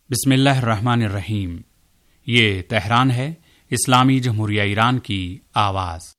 बिस्मिल्लाहिर्रहमानिर्रहीम। ये तेहरान है, इस्लामी जमहूरिया ईरान की आवाज़।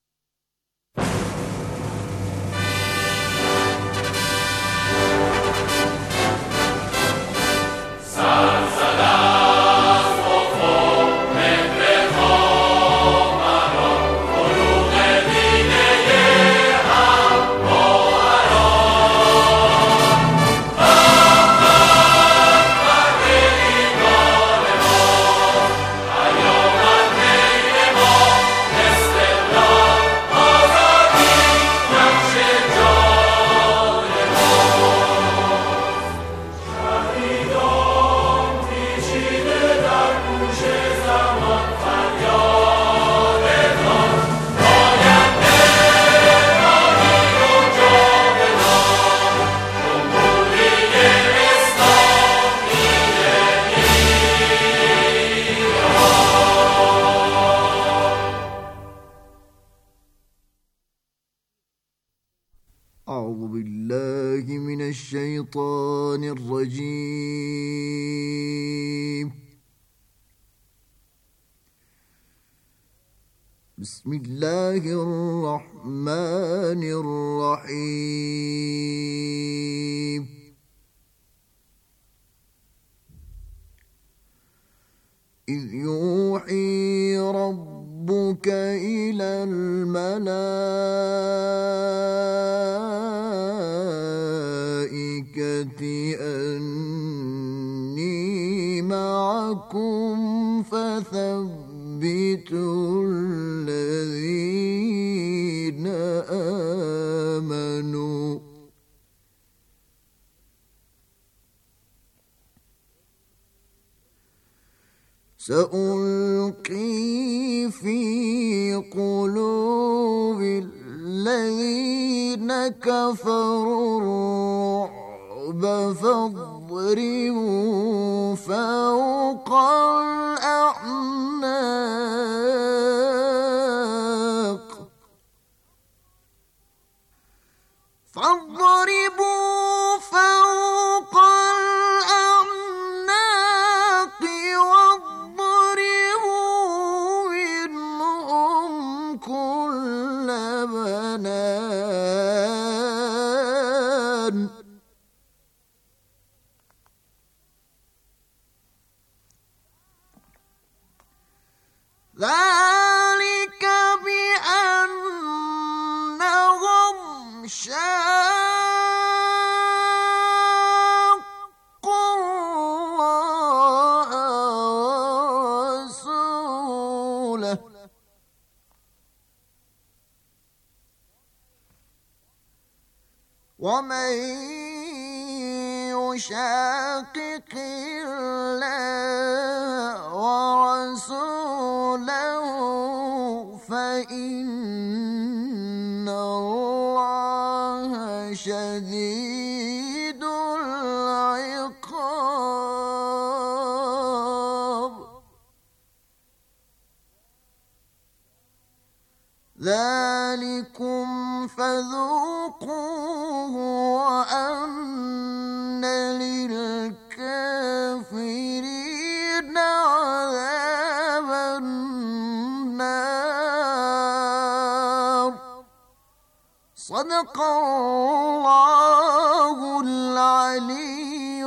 أعوذ بالله من الشيطان الرجيم. بسم الله الرحمن الرحيم. إذ يوحي ربك إلى الملائكة أني معكم فثبتوا الذين آمنوا. سألقي في قلوب الذين كفروا الرعب فاضربوا فوق الأعناق. فاضربوا فوق الأعناق واضربوا منهم كل بنان. ذلك بأنهم شاقوا الله ورسوله ومن يشاقق الله ورسوله فإن الله شديد العقاب. ذلكم فذوقوه وأن للكافرين عذاب النار. صدق الله العلي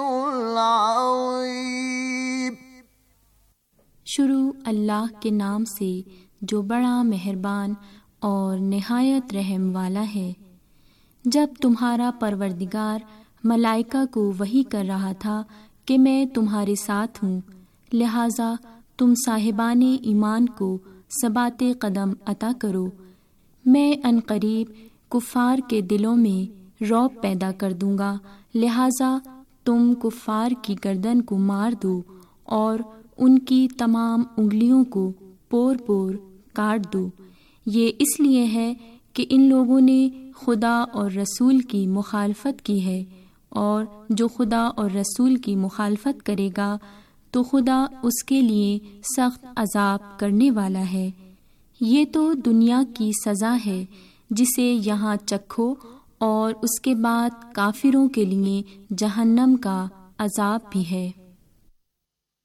العظيم. शुरू अल्लाह के नाम से जो बड़ा मेहरबान और निहायत रहम वाला है। जब तुम्हारा परवरदिगार मलाइका को वही कर रहा था कि मैं तुम्हारे साथ हूँ, लिहाजा तुम साहिबाने ईमान को सबाते कदम अता करो। मैं अनकरीब कुफ़ार के दिलों में रौब पैदा कर दूँगा, लिहाजा तुम कुफ़ार की गर्दन को मार दो और उनकी तमाम उंगलियों को पोर पोर काट दो। ये इसलिए है कि इन लोगों ने खुदा और रसूल की मुखालफत की है, और जो खुदा और रसूल की मुखालफत करेगा तो खुदा उसके लिए सख्त अजाब करने वाला है। ये तो दुनिया की सज़ा है जिसे यहाँ चखो, और उसके बाद काफिरों के लिए जहन्नम का अजाब भी है।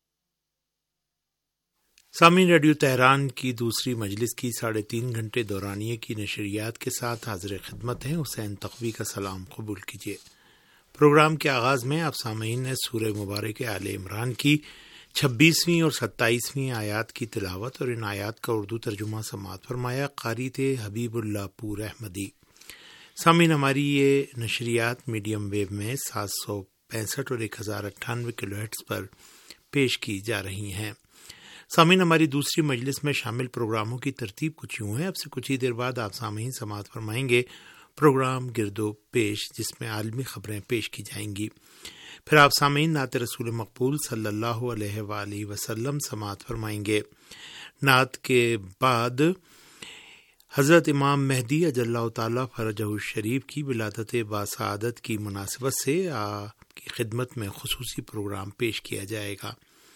سامعین، ریڈیو تہران کی دوسری مجلس کی 3.5 گھنٹے دورانیے کی نشریات کے ساتھ حاضر خدمت ہیں۔ حسین تقوی کا سلام قبول کیجیے۔ پروگرام کے آغاز میں آپ سامعین نے سورہ مبارک آل عمران کی 26ویں اور 27ویں آیات کی تلاوت اور ان آیات کا اردو ترجمہ سماعت فرمایا۔ قاری تھے حبیب اللہ پور احمدی۔ سامعین، ہماری یہ نشریات میڈیم ویو میں 765 اور 1098 کلو ہرٹز پر پیش کی جا رہی ہیں۔ سامعین، ہماری دوسری مجلس میں شامل پروگراموں کی ترتیب کچھ یوں ہے۔ اب سے کچھ ہی دیر بعد آپ سامعین سماعت فرمائیں گے پروگرام گرد و پیش، جس میں عالمی خبریں پیش کی جائیں گی۔ پھر آپ سامعین نعت رسول مقبول صلی اللہ علیہ وآلہ وسلم سماعت فرمائیں گے۔ نعت کے بعد حضرت امام مہدی اجل اللہ تعالیٰ فرجہ الشریف کی ولادت باسعادت کی مناسبت سے آپ کی خدمت میں خصوصی پروگرام پیش کیا جائے گا۔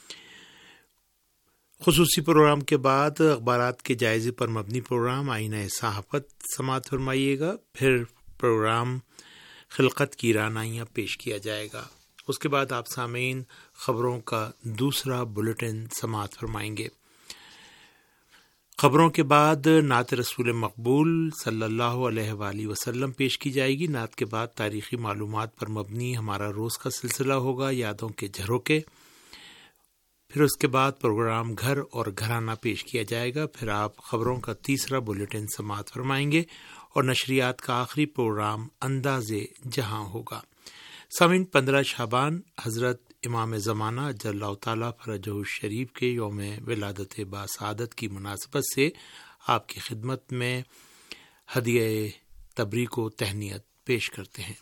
خصوصی پروگرام کے بعد اخبارات کے جائزے پر مبنی پروگرام آئینہ صحافت سماعت فرمائیے گا۔ پھر پروگرام خلقت کی رانائیاں پیش کیا جائے گا۔ اس کے بعد آپ سامعین خبروں کا دوسرا بلیٹن سماعت فرمائیں گے۔ خبروں کے بعد نعت رسول مقبول صلی اللہ علیہ وآلہ وسلم پیش کی جائے گی۔ نعت کے بعد تاریخی معلومات پر مبنی ہمارا روز کا سلسلہ ہوگا، یادوں کے جھروکے۔ پھر اس کے بعد پروگرام گھر اور گھرانہ پیش کیا جائے گا۔ پھر آپ خبروں کا تیسرا بلیٹن سماعت فرمائیں گے اور نشریات کا آخری پروگرام انداز جہاں ہوگا۔ سامعین، 15 شعبان حضرت امام زمانہ اجل اللہ تعالیٰ فرجہ الشریف کے یوم ولادت باسعادت کی مناسبت سے آپ کی خدمت میں ہدیہ تبریک و تہنیت پیش کرتے ہیں۔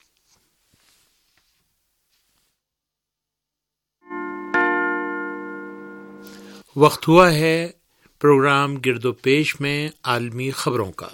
وقت ہوا ہے پروگرام گرد و پیش میں عالمی خبروں کا۔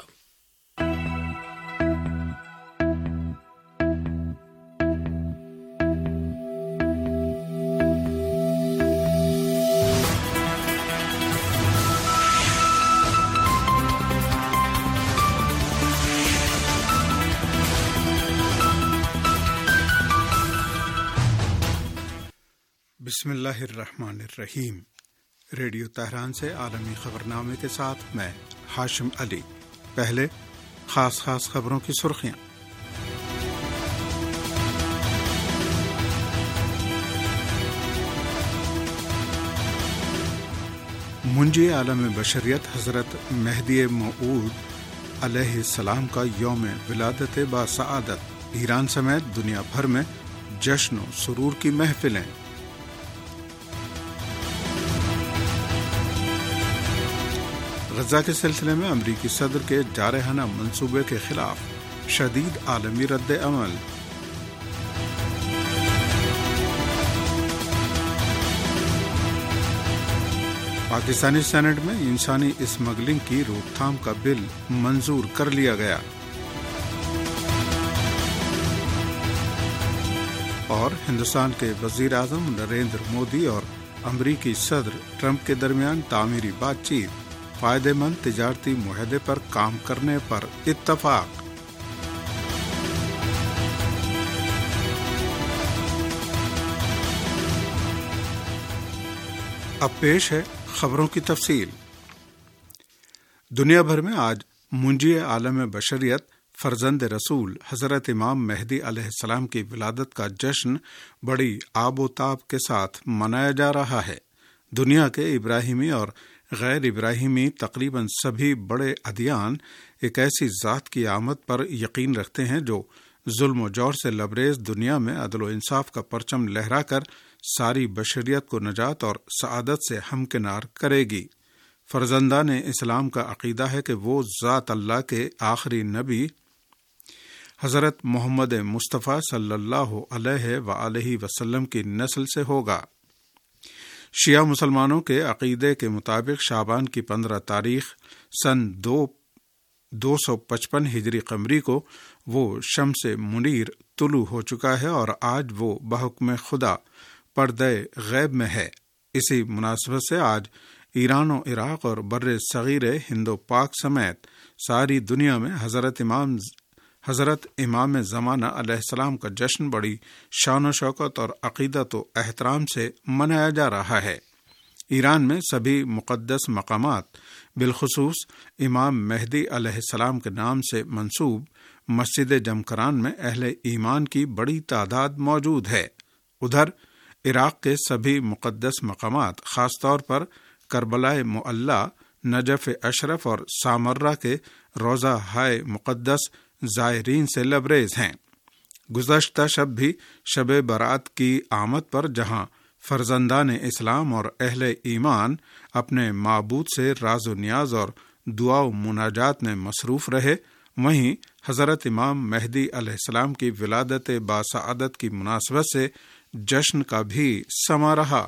بسم اللہ الرحمن الرحیم۔ ریڈیو تہران سے عالمی خبرنامے کے ساتھ میں ہاشم علی۔ پہلے خاص خبروں کی سرخیاں۔ منجی عالم بشریت حضرت مہدی موعود علیہ السلام کا یوم ولادت باسعادت۔ ایران سمیت دنیا بھر میں جشن و سرور کی محفلیں۔ غزہ کے سلسلے میں امریکی صدر کے جارحانہ منصوبے کے خلاف شدید عالمی رد عمل۔ پاکستانی سینٹ میں انسانی اسمگلنگ کی روک تھام کا بل منظور کر لیا گیا۔ اور ہندوستان کے وزیر اعظم نریندر مودی اور امریکی صدر ٹرمپ کے درمیان تعمیری بات چیت، فائدہ مند تجارتی معاہدے پر کام کرنے پر اتفاق۔ اب پیش ہے خبروں کی تفصیل۔ دنیا بھر میں آج منجی عالم بشریت فرزند رسول حضرت امام مہدی علیہ السلام کی ولادت کا جشن بڑی آب و تاب کے ساتھ منایا جا رہا ہے۔ دنیا کے ابراہیمی اور غیر ابراہیمی تقریباً سبھی بڑے ادیان ایک ایسی ذات کی آمد پر یقین رکھتے ہیں جو ظلم و جور سے لبریز دنیا میں عدل و انصاف کا پرچم لہرا کر ساری بشریت کو نجات اور سعادت سے ہمکنار کرے گی۔ فرزندان اسلام کا عقیدہ ہے کہ وہ ذات اللہ کے آخری نبی حضرت محمد مصطفیٰ صلی اللہ علیہ وآلہ وسلم کی نسل سے ہوگا۔ شیعہ مسلمانوں کے عقیدے کے مطابق شعبان کی 15 تاریخ سن 255 ہجری قمری کو وہ شمس منیر طلوع ہو چکا ہے اور آج وہ بحکم خدا پردہ غیب میں ہے۔ اسی مناسبت سے آج ایران و عراق اور بر صغیر ہند و پاک سمیت ساری دنیا میں حضرت امام زمانہ علیہ السلام کا جشن بڑی شان و شوکت اور عقیدت و احترام سے منایا جا رہا ہے۔ ایران میں سبھی مقدس مقامات بالخصوص امام مہدی علیہ السلام کے نام سے منسوب مسجد جمکران میں اہل ایمان کی بڑی تعداد موجود ہے۔ ادھر عراق کے سبھی مقدس مقامات خاص طور پر کربلا معلی، نجف اشرف اور سامرہ کے روضہ ہائے مقدس زائرین سے لبریز ہیں۔ گزشتہ شب بھی شب برات کی آمد پر جہاں فرزندان اسلام اور اہل ایمان اپنے معبود سے راز و نیاز اور دعا و مناجات میں مصروف رہے، وہیں حضرت امام مہدی علیہ السلام کی ولادت باسعادت کی مناسبت سے جشن کا بھی سما رہا۔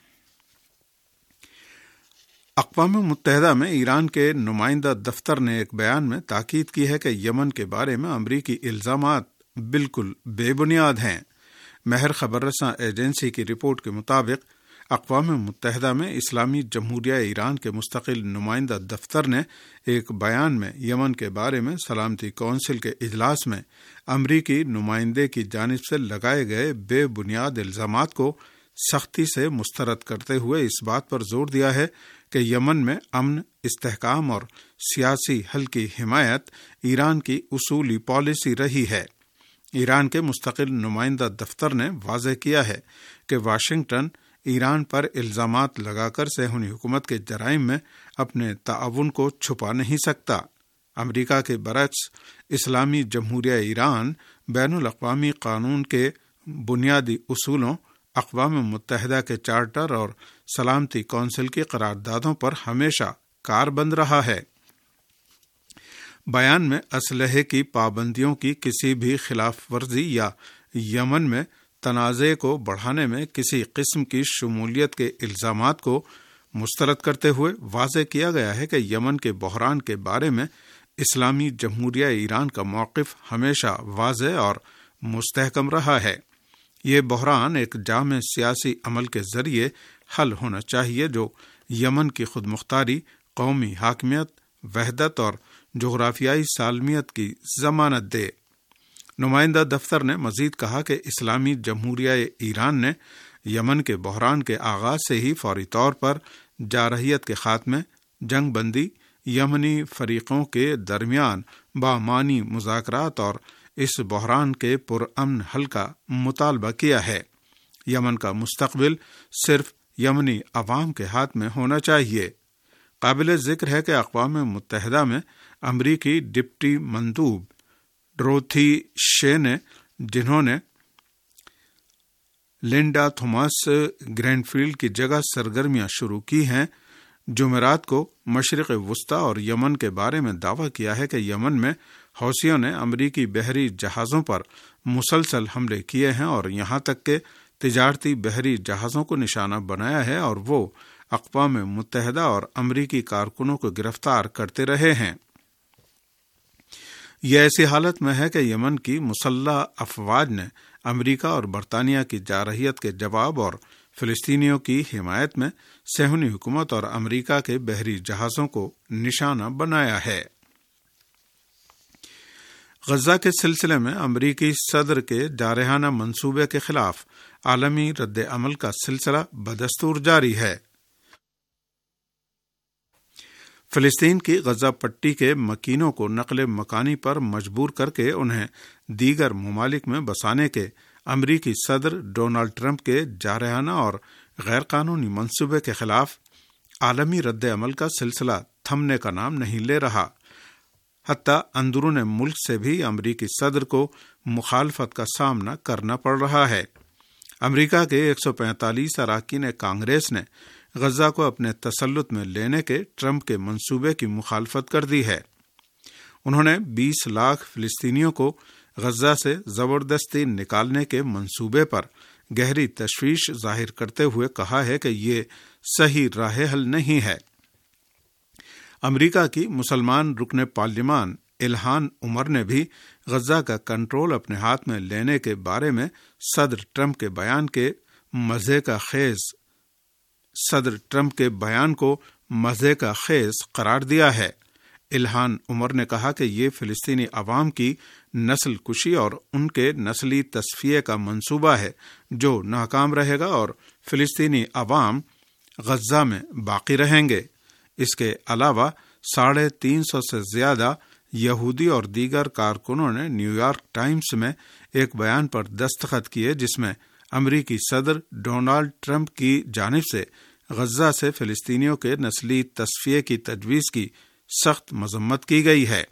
اقوام متحدہ میں ایران کے نمائندہ دفتر نے ایک بیان میں تاکید کی ہے کہ یمن کے بارے میں امریکی الزامات بالکل بے بنیاد ہیں۔ مہر خبر رساں ایجنسی کی رپورٹ کے مطابق اقوام متحدہ میں اسلامی جمہوریہ ایران کے مستقل نمائندہ دفتر نے ایک بیان میں یمن کے بارے میں سلامتی کونسل کے اجلاس میں امریکی نمائندے کی جانب سے لگائے گئے بے بنیاد الزامات کو سختی سے مسترد کرتے ہوئے اس بات پر زور دیا ہے کہ یمن میں امن، استحکام اور سیاسی حل کی حمایت ایران کی اصولی پالیسی رہی ہے۔ ایران کے مستقل نمائندہ دفتر نے واضح کیا ہے کہ واشنگٹن ایران پر الزامات لگا کر صہیونی حکومت کے جرائم میں اپنے تعاون کو چھپا نہیں سکتا۔ امریکہ کے برعکس اسلامی جمہوریہ ایران بین الاقوامی قانون کے بنیادی اصولوں، اقوام متحدہ کے چارٹر اور سلامتی کونسل کی قراردادوں پر ہمیشہ کاربند رہا ہے۔ بیان میں اسلحے کی پابندیوں کی کسی بھی خلاف ورزی یا یمن میں تنازع کو بڑھانے میں کسی قسم کی شمولیت کے الزامات کو مسترد کرتے ہوئے واضح کیا گیا ہے کہ یمن کے بحران کے بارے میں اسلامی جمہوریہ ایران کا موقف ہمیشہ واضح اور مستحکم رہا ہے۔ یہ بحران ایک جامع سیاسی عمل کے ذریعے حل ہونا چاہیے جو یمن کی خود مختاری، قومی حاکمیت، وحدت اور جغرافیائی سالمیت کی ضمانت دے۔ نمائندہ دفتر نے مزید کہا کہ اسلامی جمہوریہ ایران نے یمن کے بحران کے آغاز سے ہی فوری طور پر جارحیت کے خاتمے، جنگ بندی، یمنی فریقوں کے درمیان بامعنی مذاکرات اور اس بحران کے پرامن حل کا مطالبہ کیا ہے۔ یمن کا مستقبل صرف یمنی عوام کے ہاتھ میں ہونا چاہیے۔ قابل ذکر ہے کہ اقوام متحدہ میں امریکی ڈپٹی مندوب ڈروتھی شے نے، جنہوں نے لنڈا تھوماس گرینفیلڈ کی جگہ سرگرمیاں شروع کی ہیں، جمعرات کو مشرق وسطی اور یمن کے بارے میں دعویٰ کیا ہے کہ یمن میں حوثیوں نے امریکی بحری جہازوں پر مسلسل حملے کیے ہیں اور یہاں تک کہ تجارتی بحری جہازوں کو نشانہ بنایا ہے اور وہ اقوام متحدہ اور امریکی کارکنوں کو گرفتار کرتے رہے ہیں۔ یہ ایسی حالت میں ہے کہ یمن کی مسلح افواج نے امریکہ اور برطانیہ کی جارحیت کے جواب اور فلسطینیوں کی حمایت میں صہیونی حکومت اور امریکہ کے بحری جہازوں کو نشانہ بنایا ہے۔ غزہ کے سلسلے میں امریکی صدر کے جارحانہ منصوبے کے خلاف عالمی رد عمل کا سلسلہ بدستور جاری ہے۔ فلسطین کی غزہ پٹی کے مکینوں کو نقل مکانی پر مجبور کر کے انہیں دیگر ممالک میں بسانے کے امریکی صدر ڈونلڈ ٹرمپ کے جارحانہ اور غیر قانونی منصوبے کے خلاف عالمی رد عمل کا سلسلہ تھمنے کا نام نہیں لے رہا۔ حتیٰ اندرون ملک سے بھی امریکی صدر کو مخالفت کا سامنا کرنا پڑ رہا ہے۔ امریکہ کے 145 اراکین کانگریس نے غزہ کو اپنے تسلط میں لینے کے ٹرمپ کے منصوبے کی مخالفت کر دی ہے۔ انہوں نے 20 لاکھ فلسطینیوں کو غزہ سے زبردستی نکالنے کے منصوبے پر گہری تشویش ظاہر کرتے ہوئے کہا ہے کہ یہ صحیح راہ حل نہیں ہے۔ امریکہ کی مسلمان رکن پارلیمان الہان عمر نے بھی غزہ کا کنٹرول اپنے ہاتھ میں لینے کے بارے میں صدر ٹرمپ کے بیان کو مزے کا خیز قرار دیا ہے۔ الہان عمر نے کہا کہ یہ فلسطینی عوام کی نسل کشی اور ان کے نسلی تصفیے کا منصوبہ ہے جو ناکام رہے گا اور فلسطینی عوام غزہ میں باقی رہیں گے۔ اس کے علاوہ 350 سے زیادہ یہودی اور دیگر کارکنوں نے نیو یارک ٹائمز میں ایک بیان پر دستخط کیے جس میں امریکی صدر ڈونلڈ ٹرمپ کی جانب سے غزہ سے فلسطینیوں کے نسلی تصفیے کی تجویز کی سخت مذمت کی گئی ہے۔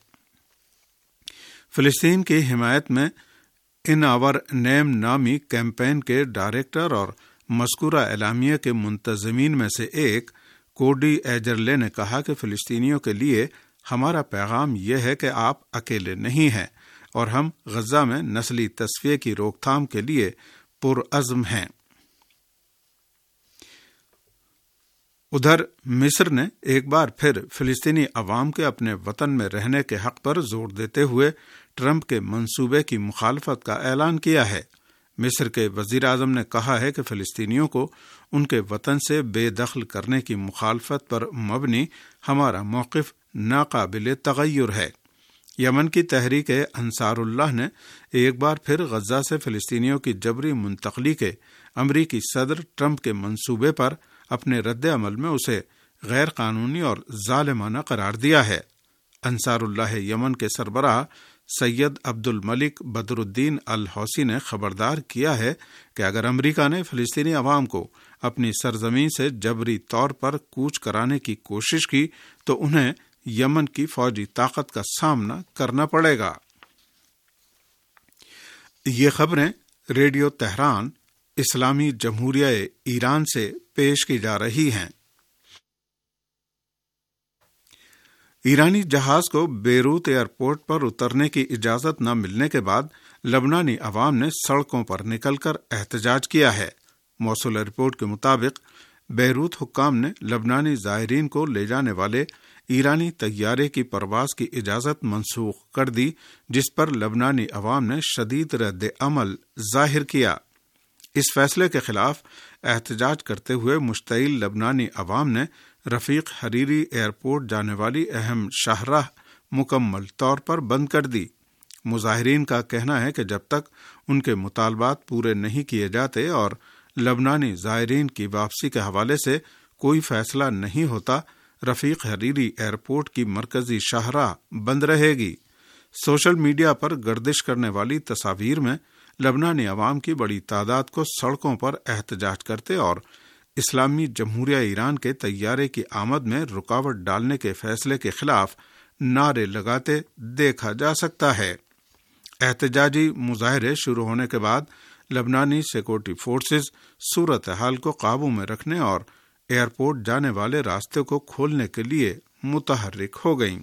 فلسطین کی حمایت میں ان آور نیم نامی کیمپین کے ڈائریکٹر اور مذکورہ اعلامیہ کے منتظمین میں سے ایک کوڈی ایجرلے نے کہا کہ فلسطینیوں کے لیے ہمارا پیغام یہ ہے کہ آپ اکیلے نہیں ہیں اور ہم غزہ میں نسلی تصفیے کی روک تھام کے لیے پرعزم ہیں۔ ادھر مصر نے ایک بار پھر فلسطینی عوام کے اپنے وطن میں رہنے کے حق پر زور دیتے ہوئے ٹرمپ کے منصوبے کی مخالفت کا اعلان کیا ہے۔ مصر کے وزیر اعظم نے کہا ہے کہ فلسطینیوں کو ان کے وطن سے بے دخل کرنے کی مخالفت پر مبنی ہمارا موقف ناقابل تغیر ہے۔ یمن کی تحریک انصار اللہ نے ایک بار پھر غزہ سے فلسطینیوں کی جبری منتقلی کے امریکی صدر ٹرمپ کے منصوبے پر اپنے رد عمل میں اسے غیر قانونی اور ظالمانہ قرار دیا ہے۔ انصار اللہ یمن کے سربراہ سید عبد الملک بدر الدین الحوثی نے خبردار کیا ہے کہ اگر امریکہ نے فلسطینی عوام کو اپنی سرزمین سے جبری طور پر کوچ کرانے کی کوشش کی تو انہیں یمن کی فوجی طاقت کا سامنا کرنا پڑے گا۔ یہ خبریں ریڈیو تہران اسلامی جمہوریہ ایران سے پیش کی جا رہی ہیں۔ ایرانی جہاز کو بیروت ایئرپورٹ پر اترنے کی اجازت نہ ملنے کے بعد لبنانی عوام نے سڑکوں پر نکل کر احتجاج کیا ہے۔ موصول رپورٹ کے مطابق بیروت حکام نے لبنانی زائرین کو لے جانے والے ایرانی طیارے کی پرواز کی اجازت منسوخ کر دی، جس پر لبنانی عوام نے شدید رد عمل ظاہر کیا۔ اس فیصلے کے خلاف احتجاج کرتے ہوئے مشتعل لبنانی عوام نے رفیق حریری ایئرپورٹ جانے والی اہم شاہراہ مکمل طور پر بند کر دی۔ مظاہرین کا کہنا ہے کہ جب تک ان کے مطالبات پورے نہیں کیے جاتے اور لبنانی زائرین کی واپسی کے حوالے سے کوئی فیصلہ نہیں ہوتا، رفیق حریری ایئرپورٹ کی مرکزی شاہراہ بند رہے گی۔ سوشل میڈیا پر گردش کرنے والی تصاویر میں لبنانی عوام کی بڑی تعداد کو سڑکوں پر احتجاج کرتے اور اسلامی جمہوریہ ایران کے طیارے کی آمد میں رکاوٹ ڈالنے کے فیصلے کے خلاف نعرے لگاتے دیکھا جا سکتا ہے۔ احتجاجی مظاہرے شروع ہونے کے بعد لبنانی سیکورٹی فورسز صورتحال کو قابو میں رکھنے اور ایئرپورٹ جانے والے راستے کو کھولنے کے لیے متحرک ہو گئیں۔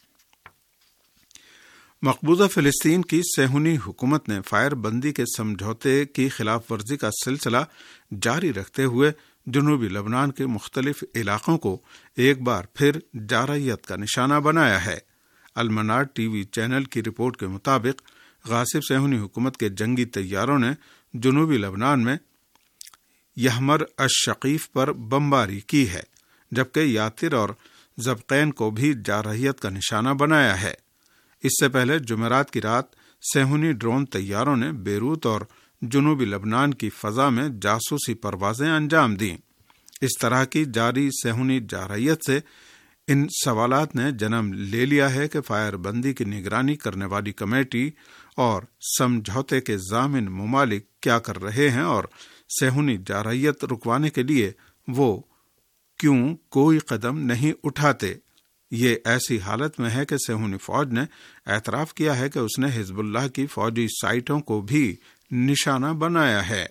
مقبوضہ فلسطین کی صہیونی حکومت نے فائر بندی کے سمجھوتے کی خلاف ورزی کا سلسلہ جاری رکھتے ہوئے جنوبی لبنان کے مختلف علاقوں کو ایک بار پھر جارحیت کا نشانہ بنایا ہے۔ المنار ٹی وی چینل کی رپورٹ کے مطابق غاصب صہیونی حکومت کے جنگی طیاروں نے جنوبی لبنان میں یحمر الشقیف پر بمباری کی ہے، جبکہ یاتر اور زبقین کو بھی جارحیت کا نشانہ بنایا ہے۔ اس سے پہلے جمعرات کی رات صہیونی ڈرون طیاروں نے بیروت اور جنوبی لبنان کی فضا میں جاسوسی پروازیں انجام دیں۔ اس طرح کی جاری صہیونی جارحیت سے ان سوالات نے جنم لے لیا ہے کہ فائر بندی کی نگرانی کرنے والی کمیٹی اور سمجھوتے کے ضامن ممالک کیا کر رہے ہیں اور صہیونی جارحیت رکوانے کے لیے وہ کیوں کوئی قدم نہیں اٹھاتے۔ یہ ایسی حالت میں ہے کہ صہیونی فوج نے اعتراف کیا ہے کہ اس نے حزب اللہ کی فوجی سائٹوں کو بھی نشانہ بنایا ہے۔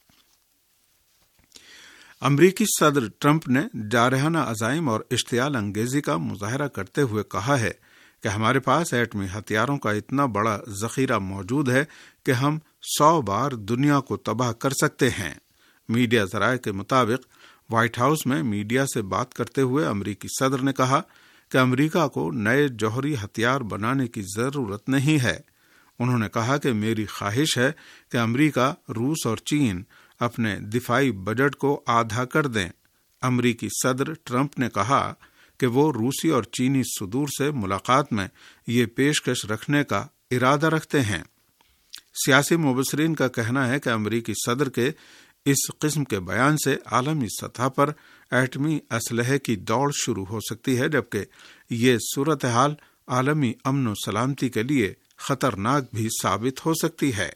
امریکی صدر ٹرمپ نے جارحانہ عزائم اور اشتعال انگیزی کا مظاہرہ کرتے ہوئے کہا ہے کہ ہمارے پاس ایٹمی ہتھیاروں کا اتنا بڑا ذخیرہ موجود ہے کہ ہم 100 بار دنیا کو تباہ کر سکتے ہیں۔ میڈیا ذرائع کے مطابق وائٹ ہاؤس میں میڈیا سے بات کرتے ہوئے امریکی صدر نے کہا کہ امریکہ کو نئے جوہری ہتھیار بنانے کی ضرورت نہیں ہے۔ انہوں نے کہا کہ میری خواہش ہے کہ امریکہ، روس اور چین اپنے دفاعی بجٹ کو آدھا کر دیں۔ امریکی صدر ٹرمپ نے کہا کہ وہ روسی اور چینی صدور سے ملاقات میں یہ پیشکش رکھنے کا ارادہ رکھتے ہیں۔ سیاسی مبصرین کا کہنا ہے کہ امریکی صدر کے اس قسم کے بیان سے عالمی سطح پر ایٹمی اسلحے کی دوڑ شروع ہو سکتی ہے، جبکہ یہ صورتحال عالمی امن و سلامتی کے لیے خطرناک بھی ثابت ہو سکتی ہے۔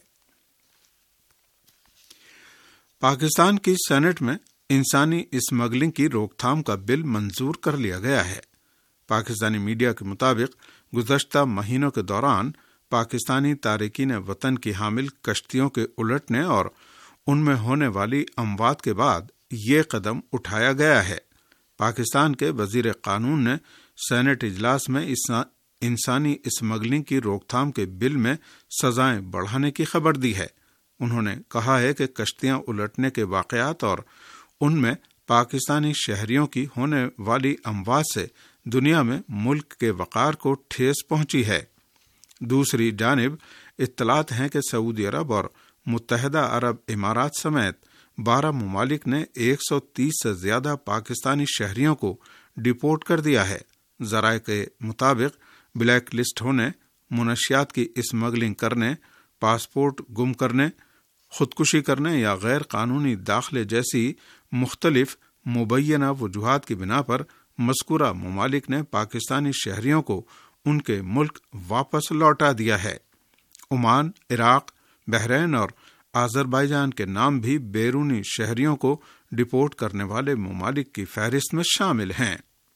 پاکستان کی سینٹ میں انسانی اسمگلنگ کی روک تھام کا بل منظور کر لیا گیا ہے۔ پاکستانی میڈیا کے مطابق گزشتہ مہینوں کے دوران پاکستانی تارکین وطن کی حامل کشتیوں کے الٹنے اور ان میں ہونے والی اموات کے بعد یہ قدم اٹھایا گیا ہے۔ پاکستان کے وزیر قانون نے سینٹ اجلاس میں انسانی اسمگلنگ کی روک تھام کے بل میں سزائیں بڑھانے کی خبر دی ہے۔ انہوں نے کہا ہے کہ کشتیاں الٹنے کے واقعات اور ان میں پاکستانی شہریوں کی ہونے والی اموات سے دنیا میں ملک کے وقار کو ٹھیس پہنچی ہے۔ دوسری جانب اطلاعات ہیں کہ سعودی عرب اور متحدہ عرب امارات سمیت 12 ممالک نے 130 سے زیادہ پاکستانی شہریوں کو ڈپورٹ کر دیا ہے۔ ذرائع کے مطابق بلیک لسٹ ہونے، منشیات کی اسمگلنگ کرنے، پاسپورٹ گم کرنے، خودکشی کرنے یا غیر قانونی داخلے جیسی مختلف مبینہ وجوہات کی بنا پر مذکورہ ممالک نے پاکستانی شہریوں کو ان کے ملک واپس لوٹا دیا ہے۔ عمان، عراق، بحرین اور آذربائیجان کے نام بھی بیرونی شہریوں کو ڈپورٹ کرنے والے ممالک کی فہرست میں شامل ہیں۔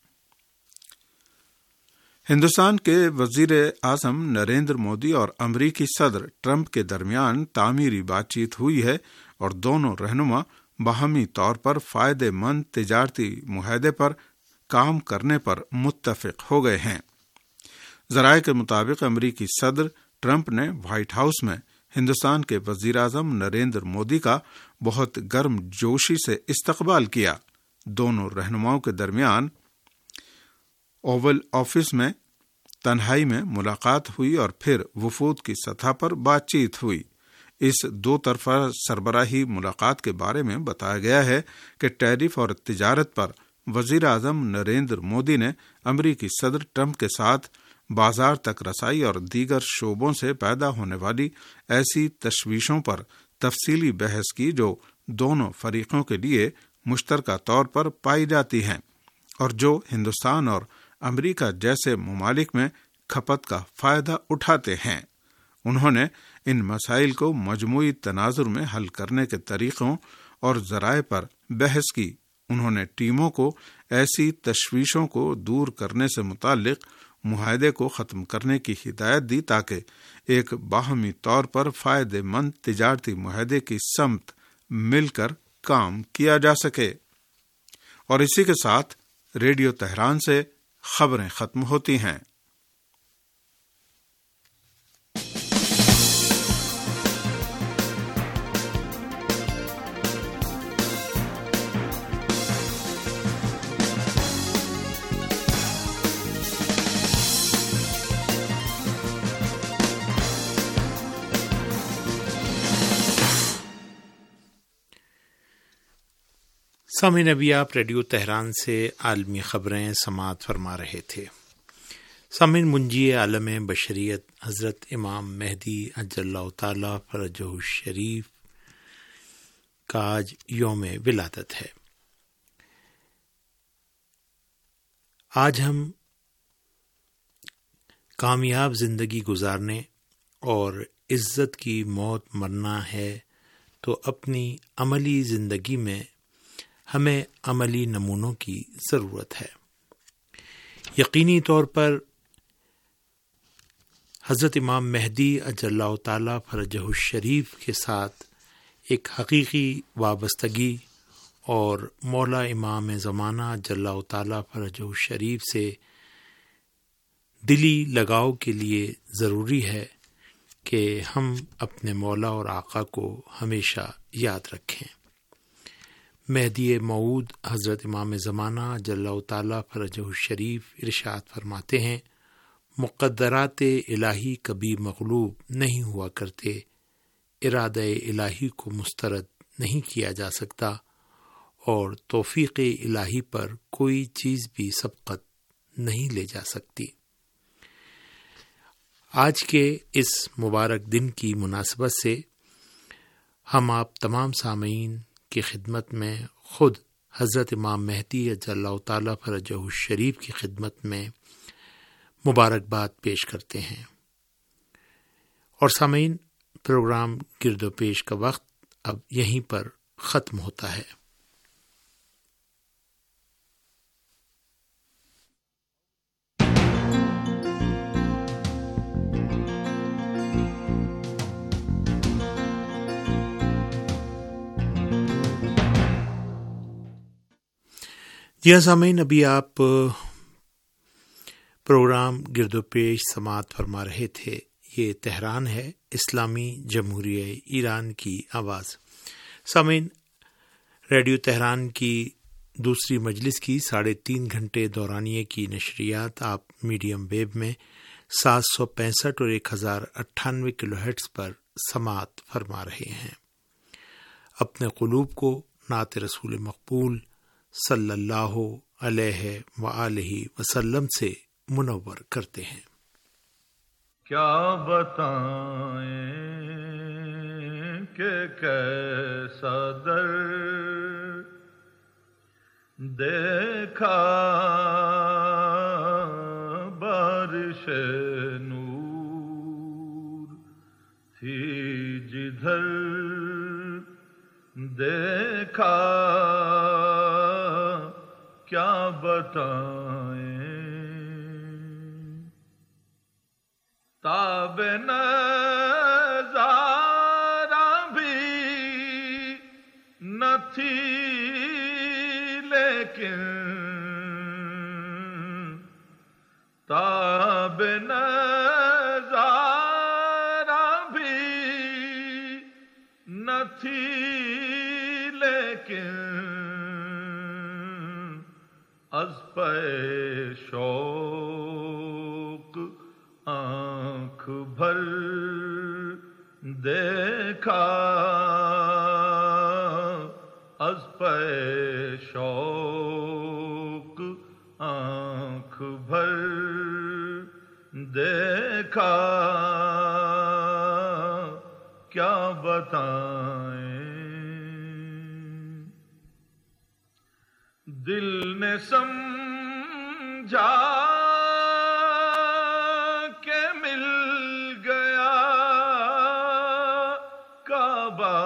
ہندوستان کے وزیر اعظم نریندر مودی اور امریکی صدر ٹرمپ کے درمیان تعمیری بات چیت ہوئی ہے اور دونوں رہنما باہمی طور پر فائدہ مند تجارتی معاہدے پر کام کرنے پر متفق ہو گئے ہیں۔ ذرائع کے مطابق امریکی صدر ٹرمپ نے وائٹ ہاؤس میں ہندوستان کے وزیر اعظم نریندر مودی کا بہت گرم جوشی سے استقبال کیا۔ دونوں رہنماؤں کے درمیان اوول آفس میں تنہائی میں ملاقات ہوئی اور پھر وفود کی سطح پر بات چیت ہوئی۔ اس دو طرفہ سربراہی ملاقات کے بارے میں بتایا گیا ہے کہ ٹیرف اور تجارت پر وزیر اعظم نریندر مودی نے امریکی صدر ٹرمپ کے ساتھ بازار تک رسائی اور دیگر شعبوں سے پیدا ہونے والی ایسی تشویشوں پر تفصیلی بحث کی جو دونوں فریقوں کے لیے مشترکہ طور پر پائی جاتی ہیں اور جو ہندوستان اور امریکہ جیسے ممالک میں کھپت کا فائدہ اٹھاتے ہیں۔ انہوں نے ان مسائل کو مجموعی تناظر میں حل کرنے کے طریقوں اور ذرائع پر بحث کی۔ انہوں نے ٹیموں کو ایسی تشویشوں کو دور کرنے سے متعلق معاہدے کو ختم کرنے کی ہدایت دی تاکہ ایک باہمی طور پر فائدہ مند تجارتی معاہدے کی سمت مل کر کام کیا جا سکے۔ اور اسی کے ساتھ ریڈیو تہران سے خبریں ختم ہوتی ہیں۔ سامعین، ابھی آپ ریڈیو تہران سے عالمی خبریں سماعت فرما رہے تھے۔ سامعین، منجی عالم بشریت حضرت امام مہدی عجل اللہ تعالی فرجہ الشریف کا آج یوم ولادت ہے۔ آج ہم کامیاب زندگی گزارنے اور عزت کی موت مرنا ہے تو اپنی عملی زندگی میں ہمیں عملی نمونوں کی ضرورت ہے۔ یقینی طور پر حضرت امام مہدی عجل اللہ تعالی فرجہ الشریف کے ساتھ ایک حقیقی وابستگی اور مولا امام زمانہ عجل اللہ تعالی فرجہ الشریف سے دلی لگاؤ کے لیے ضروری ہے کہ ہم اپنے مولا اور آقا کو ہمیشہ یاد رکھیں۔ مہدی موعود حضرت امام زمانہ عجل اللہ تعالی فرجہ الشریف ارشاد فرماتے ہیں، مقدرات الہی کبھی مغلوب نہیں ہوا کرتے، ارادہ الہی کو مسترد نہیں کیا جا سکتا اور توفیق الہی پر کوئی چیز بھی سبقت نہیں لے جا سکتی۔ آج کے اس مبارک دن کی مناسبت سے ہم آپ تمام سامعین کی خدمت میں خود حضرت امام مہدی عجل اللہ تعالیٰ فرجہ الشریف کی خدمت میں مبارکباد پیش کرتے ہیں۔ اور سامعین، پروگرام گرد و پیش کا وقت اب یہیں پر ختم ہوتا ہے۔ جی ہاں سامعین، ابھی آپ پروگرام گرد و پیش سماعت فرما رہے تھے۔ یہ تہران ہے، اسلامی جمہوریہ ایران کی آواز۔ سامعین، ریڈیو تہران کی دوسری مجلس کی 3.5 گھنٹے دورانیے کی نشریات آپ میڈیم ویو میں 765 اور 1098 کلو ہرٹز پر سماعت فرما رہے ہیں۔ اپنے قلوب کو نعت رسول مقبول صلی اللہ علیہ وآلہ وسلم سے منور کرتے ہیں۔ کیا بتائیں کہ کیسا در دیکھا بارش نور تھی جدھر دیکھا، کیا بتائیں تاب نظارہ بھی نہ تھی، لیکن تاب نظارہ بھی نہ تھی، لیکن از پہ شوق آنکھ بھر دیکھا، از پہ شوق آنکھ بھر دیکھا، کیا بتائیں دل نے سمجھا کہ مل گیا کعبہ،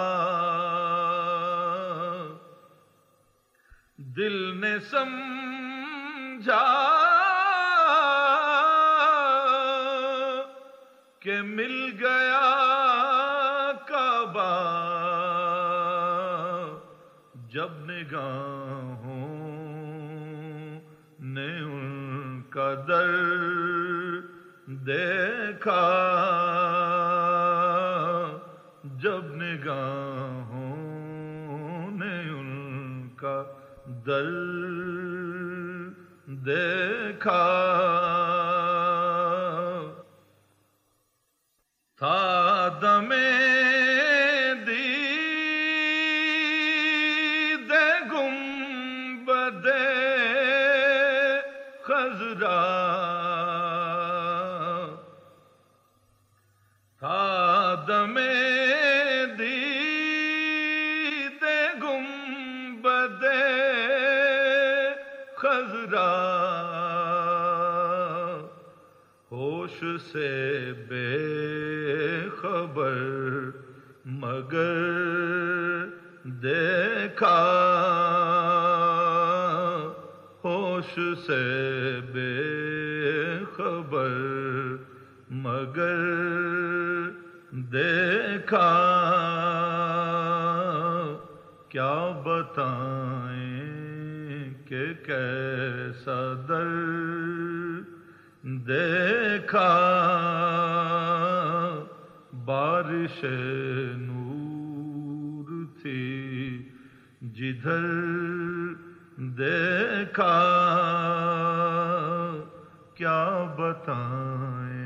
دل نے سمجھا کہ مل گیا کعبہ، جب نگاہوں نے ان کا در دیکھا، جب نگاہوں نے ان کا در دیکھا، تھا دم ہوش سے بے خبر مگر دیکھا، ہوش سے بے خبر مگر دیکھا، کیا بتائیں کہ کیسا در دیکھا، بارش نور تھی جدھر دیکھا، کیا بتائیں۔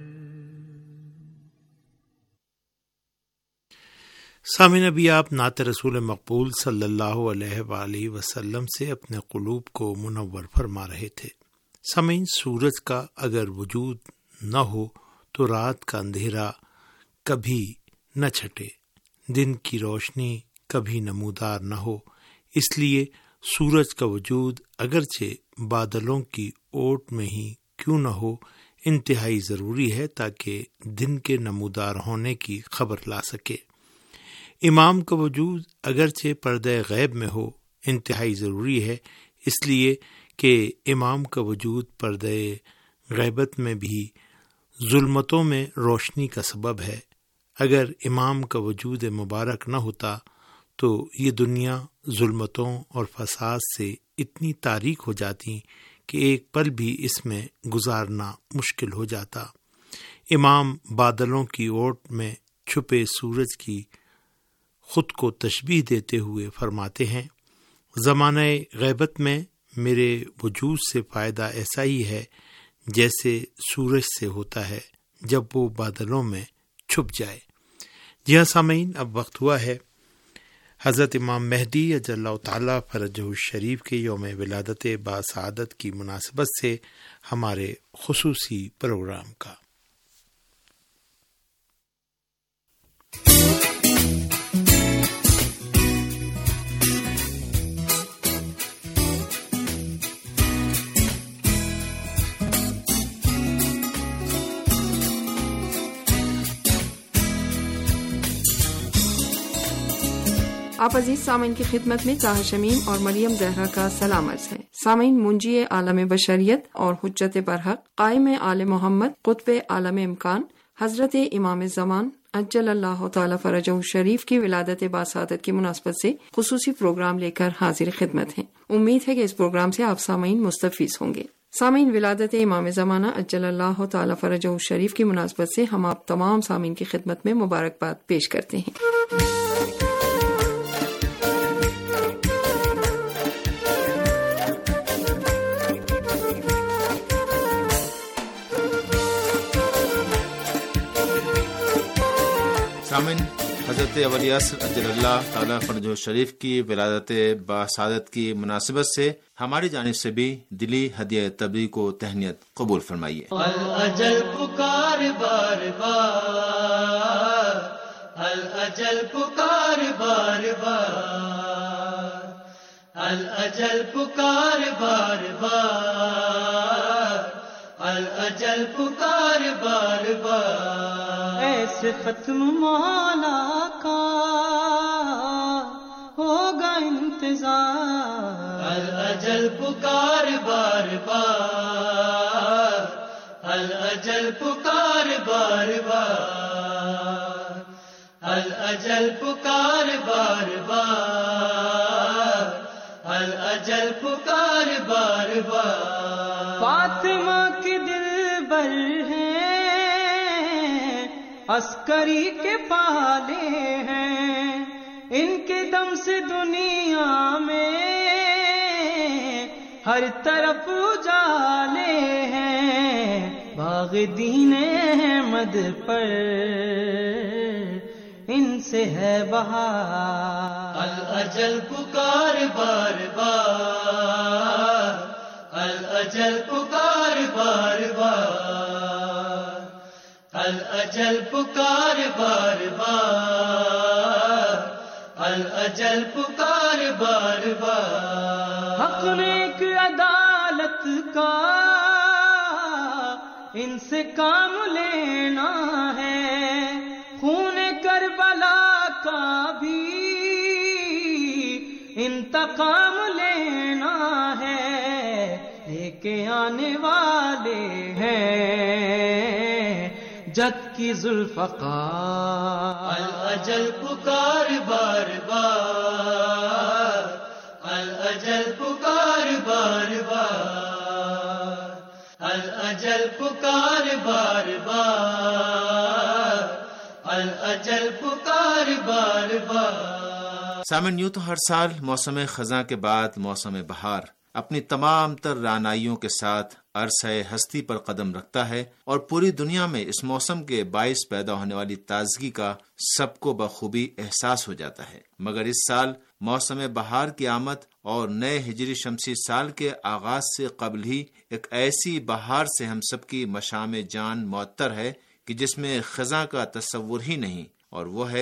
سامعین، ابھی آپ نعت رسول مقبول صلی اللہ علیہ وآلہ وسلم سے اپنے قلوب کو منور فرما رہے تھے۔ سامعین، سورج کا اگر وجود نہ ہو تو رات کا اندھیرا کبھی نہ چھٹے، دن کی روشنی کبھی نمودار نہ ہو، اس لیے سورج کا وجود اگرچہ بادلوں کی اوٹ میں ہی کیوں نہ ہو انتہائی ضروری ہے تاکہ دن کے نمودار ہونے کی خبر لا سکے۔ امام کا وجود اگرچہ پردہ غیب میں ہو انتہائی ضروری ہے، اس لیے کہ امام کا وجود پردہ غیبت میں بھی ظلمتوں میں روشنی کا سبب ہے۔ اگر امام کا وجود مبارک نہ ہوتا تو یہ دنیا ظلمتوں اور فساد سے اتنی تاریک ہو جاتی کہ ایک پل بھی اس میں گزارنا مشکل ہو جاتا۔ امام بادلوں کی اوٹ میں چھپے سورج کی خود کو تشبیہ دیتے ہوئے فرماتے ہیں، زمانہ غیبت میں میرے وجود سے فائدہ ایسا ہی ہے جیسے سورج سے ہوتا ہے جب وہ بادلوں میں چھپ جائے۔ جی ہاں سامعین، اب وقت ہوا ہے حضرت امام مہدی عجل اللہ تعالیٰ فرجہ الشریف کے یوم ولادت باسعادت کی مناسبت سے ہمارے خصوصی پروگرام کا۔ آپ عزیز سامعین کی خدمت میں طاہر شمیم اور مریم زہرا کا سلام عرض ہے۔ سامعین، منجی عالم بشریت اور حجت برحق، قائم آل محمد، قطب عالم امکان، حضرت امام زمان عجل اللہ تعالی فرجہ الشریف کی ولادت باسعادت کی مناسبت سے خصوصی پروگرام لے کر حاضر خدمت ہیں۔ امید ہے کہ اس پروگرام سے آپ سامعین مستفیض ہوں گے۔ سامعین، ولادت امام زمانہ عجل اللہ تعالی فرجہ الشریف کی مناسبت سے ہم آپ تمام سامعین کی خدمت میں مبارکباد پیش کرتے ہیں۔ سامعین، حضرت اولی عصر عجل اللہ تعالیٰ فرجہ الشریف کی ولادت باسعادت کی مناسبت سے ہماری جانب سے بھی دلی ہدیہ تبریک کو تہنیت قبول فرمائیے۔ الاجل پکار بار بار، الاجل پکار بار بار، الاجل پکار بار بار، الاجل پکار بار بار، ایسے ختم مولا کا ہوگا انتظار، الاجل پکار بار بار، الاجل پکار بار بار، الاجل پکار بار بار، الاجل پکار بار بار، فاطمہ کے دل بر ہیں، عسکری کے پالے ہیں، ان کے دم سے دنیا میں ہر طرف اجالے ہیں، باغ دین احمد پر ان سے ہے بہار، الاجل پکار بار بار، الاجل پکار بار بار، الاجل پکار بار بار، الاجل پکار بار بار، حق نیک عدالت کا ان سے کام لینا ہے، خون کربلا کا بھی انتقام لینا ہے، لے کے آنے والے ہیں جد کی ذوالفقار، الاجل پکار بار بار، الاجل پکار بار بار، الاجل پکار بار بار، الاجل پکار بار بار۔ سامن، یوں تو ہر سال موسم خزاں کے بعد موسم بہار اپنی تمام تر رعنائیوں کے ساتھ عرصہ ہستی پر قدم رکھتا ہے، اور پوری دنیا میں اس موسم کے باعث پیدا ہونے والی تازگی کا سب کو بخوبی احساس ہو جاتا ہے۔ مگر اس سال موسم بہار کی آمد اور نئے ہجری شمسی سال کے آغاز سے قبل ہی ایک ایسی بہار سے ہم سب کی مشام جان معطر ہے کہ جس میں خزاں کا تصور ہی نہیں، اور وہ ہے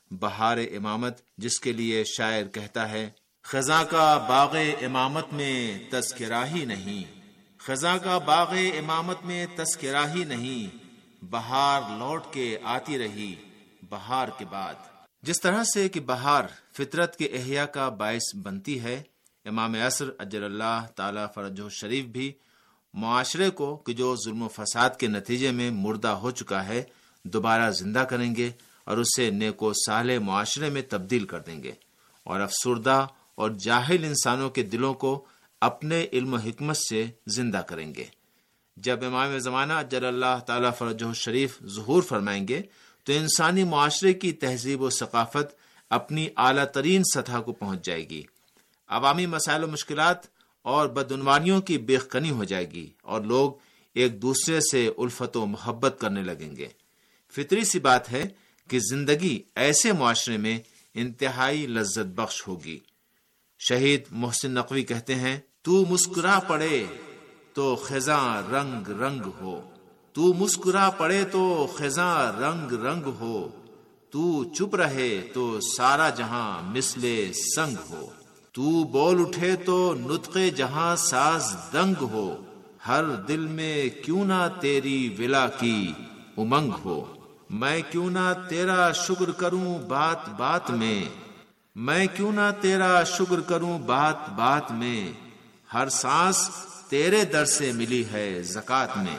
بہار امامت، جس کے لیے شاعر کہتا ہے: خزاں کا باغ امامت میں تذکرہ ہی نہیں، خزاں کا باغ امامت میں تذکرہ ہی نہیں، بہار لوٹ کے آتی رہی بہار کے بعد۔ جس طرح سے کہ بہار فطرت کے احیاء کا باعث بنتی ہے، امام عصر اجل اللہ تعالی فرجہ شریف بھی معاشرے کو کہ جو ظلم و فساد کے نتیجے میں مردہ ہو چکا ہے دوبارہ زندہ کریں گے اور اسے نیک و صالح معاشرے میں تبدیل کر دیں گے، اور افسردہ اور جاہل انسانوں کے دلوں کو اپنے علم و حکمت سے زندہ کریں گے۔ جب امام زمانہ اجل اللہ تعالی فرجہ شریف ظہور فرمائیں گے تو انسانی معاشرے کی تہذیب و ثقافت اپنی اعلیٰ ترین سطح کو پہنچ جائے گی، عوامی مسائل و مشکلات اور بدعنوانیوں کی بیخ کنی ہو جائے گی، اور لوگ ایک دوسرے سے الفت و محبت کرنے لگیں گے۔ فطری سی بات ہے کہ زندگی ایسے معاشرے میں انتہائی لذت بخش ہوگی۔ شہید محسن نقوی کہتے ہیں: تو مسکرا پڑے تو خزاں رنگ رنگ ہو، تو مسکرا پڑے تو خزاں رنگ رنگ ہو، تو چپ رہے تو سارا جہاں مثل سنگ ہو، تو بول اٹھے تو نطق جہاں ساز دنگ ہو، ہر دل میں کیوں نہ تیری ولا کی امنگ ہو، میں کیوں نہ تیرا شکر کروں بات بات میں، میں کیوں نہ تیرا شکر کروں بات بات میں، ہر سانس تیرے در سے ملی ہے زکات میں۔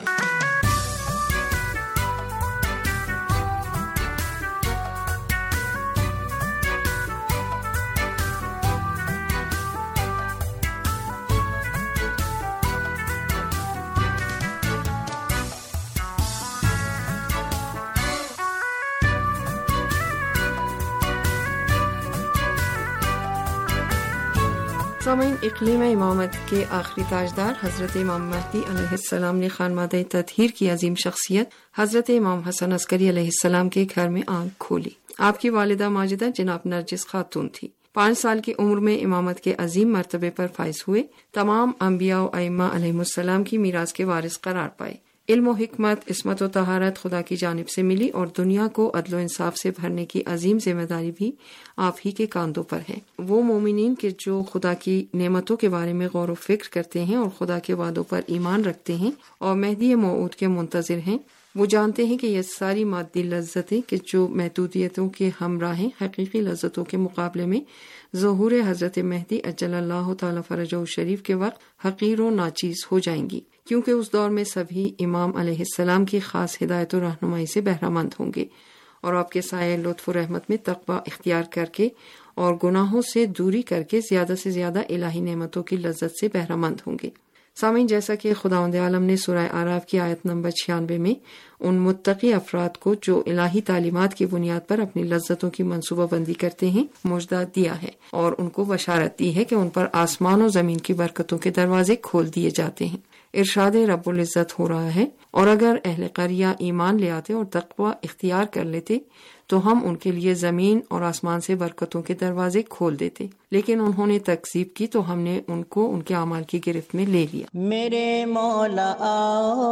سامعین، اقلیم امامت کے آخری تاجدار حضرت امام مہدی علیہ السلام نے خانمادہ تطہیر کی عظیم شخصیت حضرت امام حسن عسکری علیہ السلام کے گھر میں آنکھ کھولی۔ آپ کی والدہ ماجدہ جناب نرجس خاتون تھی۔ 5 سال کی عمر میں امامت کے عظیم مرتبے پر فائز ہوئے، تمام انبیاء و ائمہ علیہم السلام کی میراث کے وارث قرار پائے۔ علم و حکمت، عصمت و طہارت خدا کی جانب سے ملی، اور دنیا کو عدل و انصاف سے بھرنے کی عظیم ذمہ داری بھی آپ ہی کے کاندھوں پر ہے۔ وہ مومنین کے جو خدا کی نعمتوں کے بارے میں غور و فکر کرتے ہیں اور خدا کے وعدوں پر ایمان رکھتے ہیں اور مہدی موعود کے منتظر ہیں، وہ جانتے ہیں کہ یہ ساری مادی لذتیں کہ جو محدودیتوں کے ہمراہ ہیں، حقیقی لذتوں کے مقابلے میں ظہور حضرت مہدی اجل اللہ تعالی فرجہ شریف کے وقت حقیر و ناچیز ہو جائیں گی، کیونکہ اس دور میں سبھی امام علیہ السلام کی خاص ہدایت و رہنمائی سے بہرہ مند ہوں گے، اور آپ کے سائے لطف و رحمت میں تقوی اختیار کر کے اور گناہوں سے دوری کر کے زیادہ سے زیادہ الہی نعمتوں کی لذت سے بہرہ مند ہوں گے۔ سامعین، جیسا کہ خداوند عالم نے سورہ اعراف کی آیت نمبر 96 میں ان متقی افراد کو جو الہی تعلیمات کی بنیاد پر اپنی لذتوں کی منصوبہ بندی کرتے ہیں مژدہ دیا ہے، اور ان کو بشارت دی ہے کہ ان پر آسمان و زمین کی برکتوں کے دروازے کھول دیے جاتے ہیں۔ ارشاد رب العزت ہو رہا ہے: اور اگر اہل قریہ ایمان لے آتے اور تقوی اختیار کر لیتے تو ہم ان کے لیے زمین اور آسمان سے برکتوں کے دروازے کھول دیتے، لیکن انہوں نے تکذیب کی تو ہم نے ان کو ان کے اعمال کی گرفت میں لے لیا۔ میرے مولا آؤ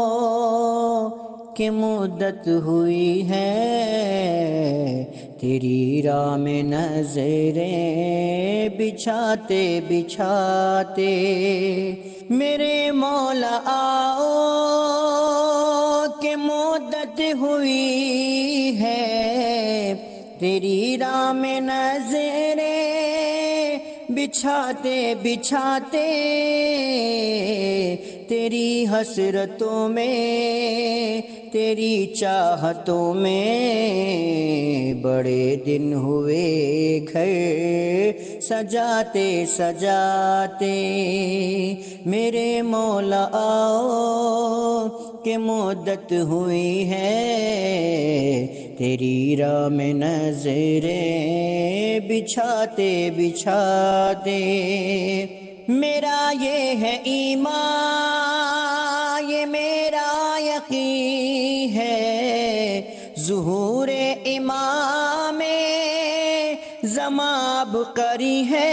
کہ مدت ہوئی ہے، تیری راہ میں نظریں بچھاتے بچھاتے، میرے مولا آؤ کہ مدت ہوئی ہے، تیری راہ میں نظریں بچھاتے بچھاتے، تیری حسرتوں میں تیری چاہتوں میں بڑے دن ہوئے گھر سجاتے سجاتے، میرے مولا آؤ کہ مدت ہوئی ہے، تیری راہ میں نظریں بچھاتے بچھاتے، میرا یہ ہے ایمان، یہ میرا یقین ہے، ظہور امام زماب قری ہے،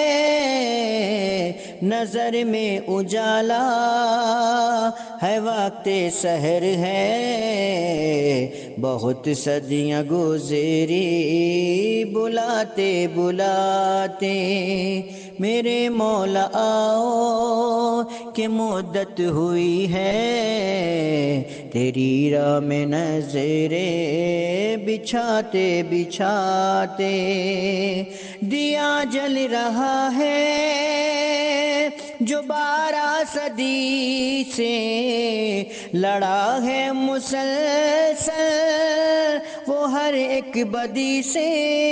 نظر میں اجالا ہے وقت سحر ہے، بہت صدیاں گزری بلاتے بلاتے، میرے مولا آؤ کہ مدت ہوئی ہے تیری راہ میں نظریں بچھاتے بچھاتے، دیا جل رہا ہے جو 12 صدی سے لڑا ہے مسلسل، وہ ہر ایک بدی سے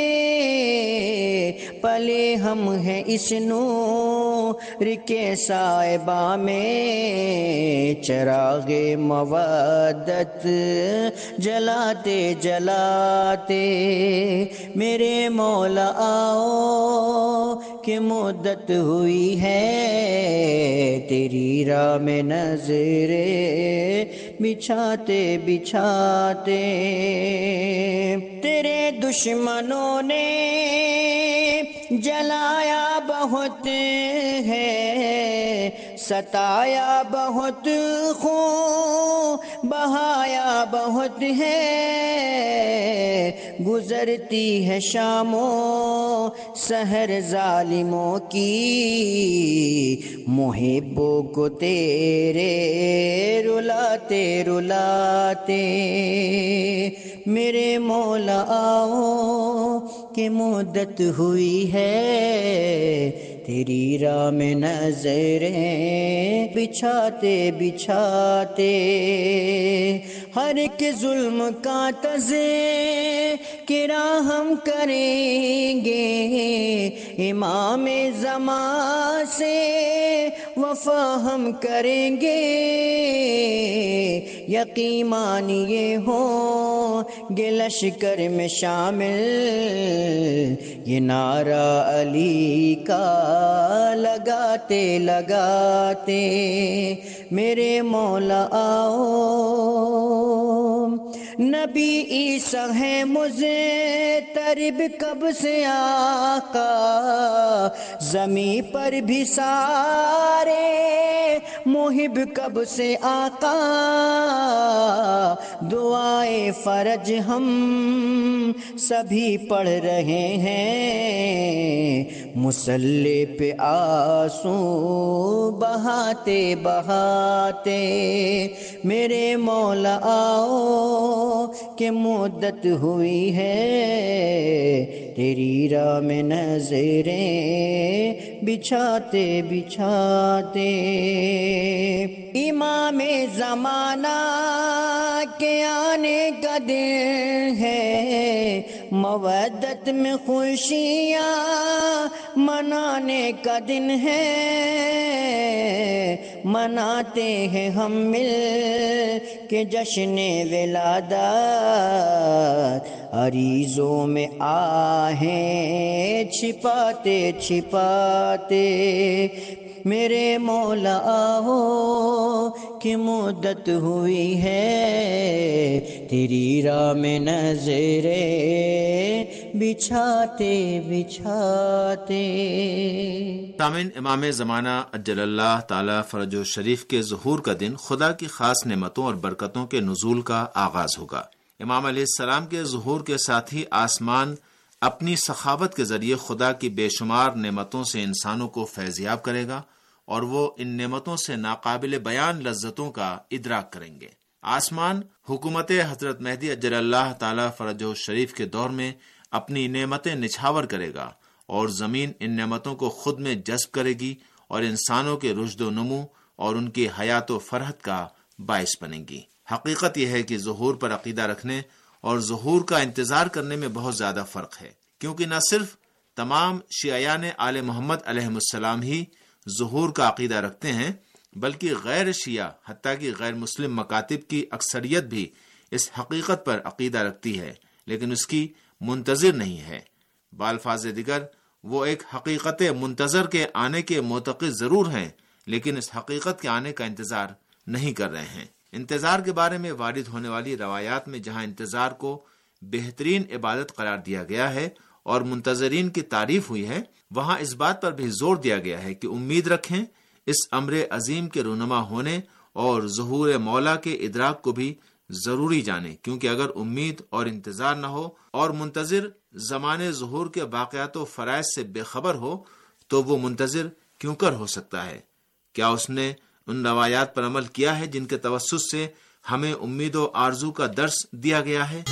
پلے ہم ہیں اس نور کے صائبہ میں، چراغ مودت جلاتے جلاتے، میرے مولا آؤ کہ مدت ہوئی ہے تیری راہ میں نظریں بچھاتے بچھاتے، تیرے دشمنوں نے جلایا بہت ہے، ستایا بہت، خون بہایا بہت ہے، گزرتی ہے شام و سحر ظالموں کی، محبوں کو تیرے رلاتے رلاتے، میرے مولا آؤ کہ مدت ہوئی ہے تیری راہ میں نظریں بچھاتے بچھاتے، ہر ایک ظلم کا تذکرہ ہم کریں گے، امام زمان سے وفا ہم کریں گے، یقین مانیے ہوں گے لشکر میں شامل، یہ نعرہ علی کا لگاتے لگاتے، میرے مولا آؤ، نبی عیسیٰ ہے مضطرب کب سے آقا، زمین پر بھی سارے محب کب سے آقا، دعائے فرج ہم سبھی پڑھ رہے ہیں، مصلی پہ آنسو بہاتے بہاتے، میرے مولا آؤ کہ مدت ہوئی ہے تیری راہ میں نظریں بچھاتے بچھاتے، امام زمانہ کے آنے کا دن ہے، مودت میں خوشیاں منانے کا دن ہے، مناتے ہیں ہم مل کے جشن ولادت، عریضوں میں آہیں چھپاتے چھپاتے، میرے مولا آؤ کہ مدت ہوئی ہے تیری راہ میں نظریں بچھاتے بچھاتے۔ سامعین، امام زمانہ اجل اللہ تعالی فرجہ شریف کے ظہور کا دن خدا کی خاص نعمتوں اور برکتوں کے نزول کا آغاز ہوگا۔ امام علیہ السلام کے ظہور کے ساتھ ہی آسمان اپنی سخاوت کے ذریعے خدا کی بے شمار نعمتوں سے انسانوں کو فیضیاب کرے گا اور وہ ان نعمتوں سے ناقابل بیان لذتوں کا ادراک کریں گے۔ آسمان حکومت حضرت مہدی اجل اللہ تعالی فرجہ شریف کے دور میں اپنی نعمتیں نچھاور کرے گا اور زمین ان نعمتوں کو خود میں جذب کرے گی اور انسانوں کے رشد و نمو اور ان کی حیات و فرحت کا باعث بنے گی۔ حقیقت یہ ہے کہ ظہور پر عقیدہ رکھنے اور ظہور کا انتظار کرنے میں بہت زیادہ فرق ہے، کیونکہ نہ صرف تمام شیعیان آل محمد علیہ السلام ہی ظہور کا عقیدہ رکھتے ہیں، بلکہ غیر شیعہ حتیٰ کہ غیر مسلم مکاتب کی اکثریت بھی اس حقیقت پر عقیدہ رکھتی ہے، لیکن اس کی منتظر نہیں ہے۔ بالفاظ دیگر وہ ایک حقیقت منتظر کے آنے کے معتقد ضرور ہیں، لیکن اس حقیقت کے آنے کا انتظار نہیں کر رہے ہیں۔ انتظار کے بارے میں وارد ہونے والی روایات میں جہاں انتظار کو بہترین عبادت قرار دیا گیا ہے اور منتظرین کی تعریف ہوئی ہے، وہاں اس بات پر بھی زور دیا گیا ہے کہ امید رکھیں اس امر عظیم کے رونما ہونے اور ظہور مولا کے ادراک کو بھی ضروری جانیں، کیونکہ اگر امید اور انتظار نہ ہو اور منتظر زمانے ظہور کے واقعات و فرائض سے بے خبر ہو تو وہ منتظر کیوں کر ہو سکتا ہے؟ کیا اس نے ان روایات پر عمل کیا ہے جن کے توسط سے ہمیں امید و آرزو کا درس دیا گیا ہے؟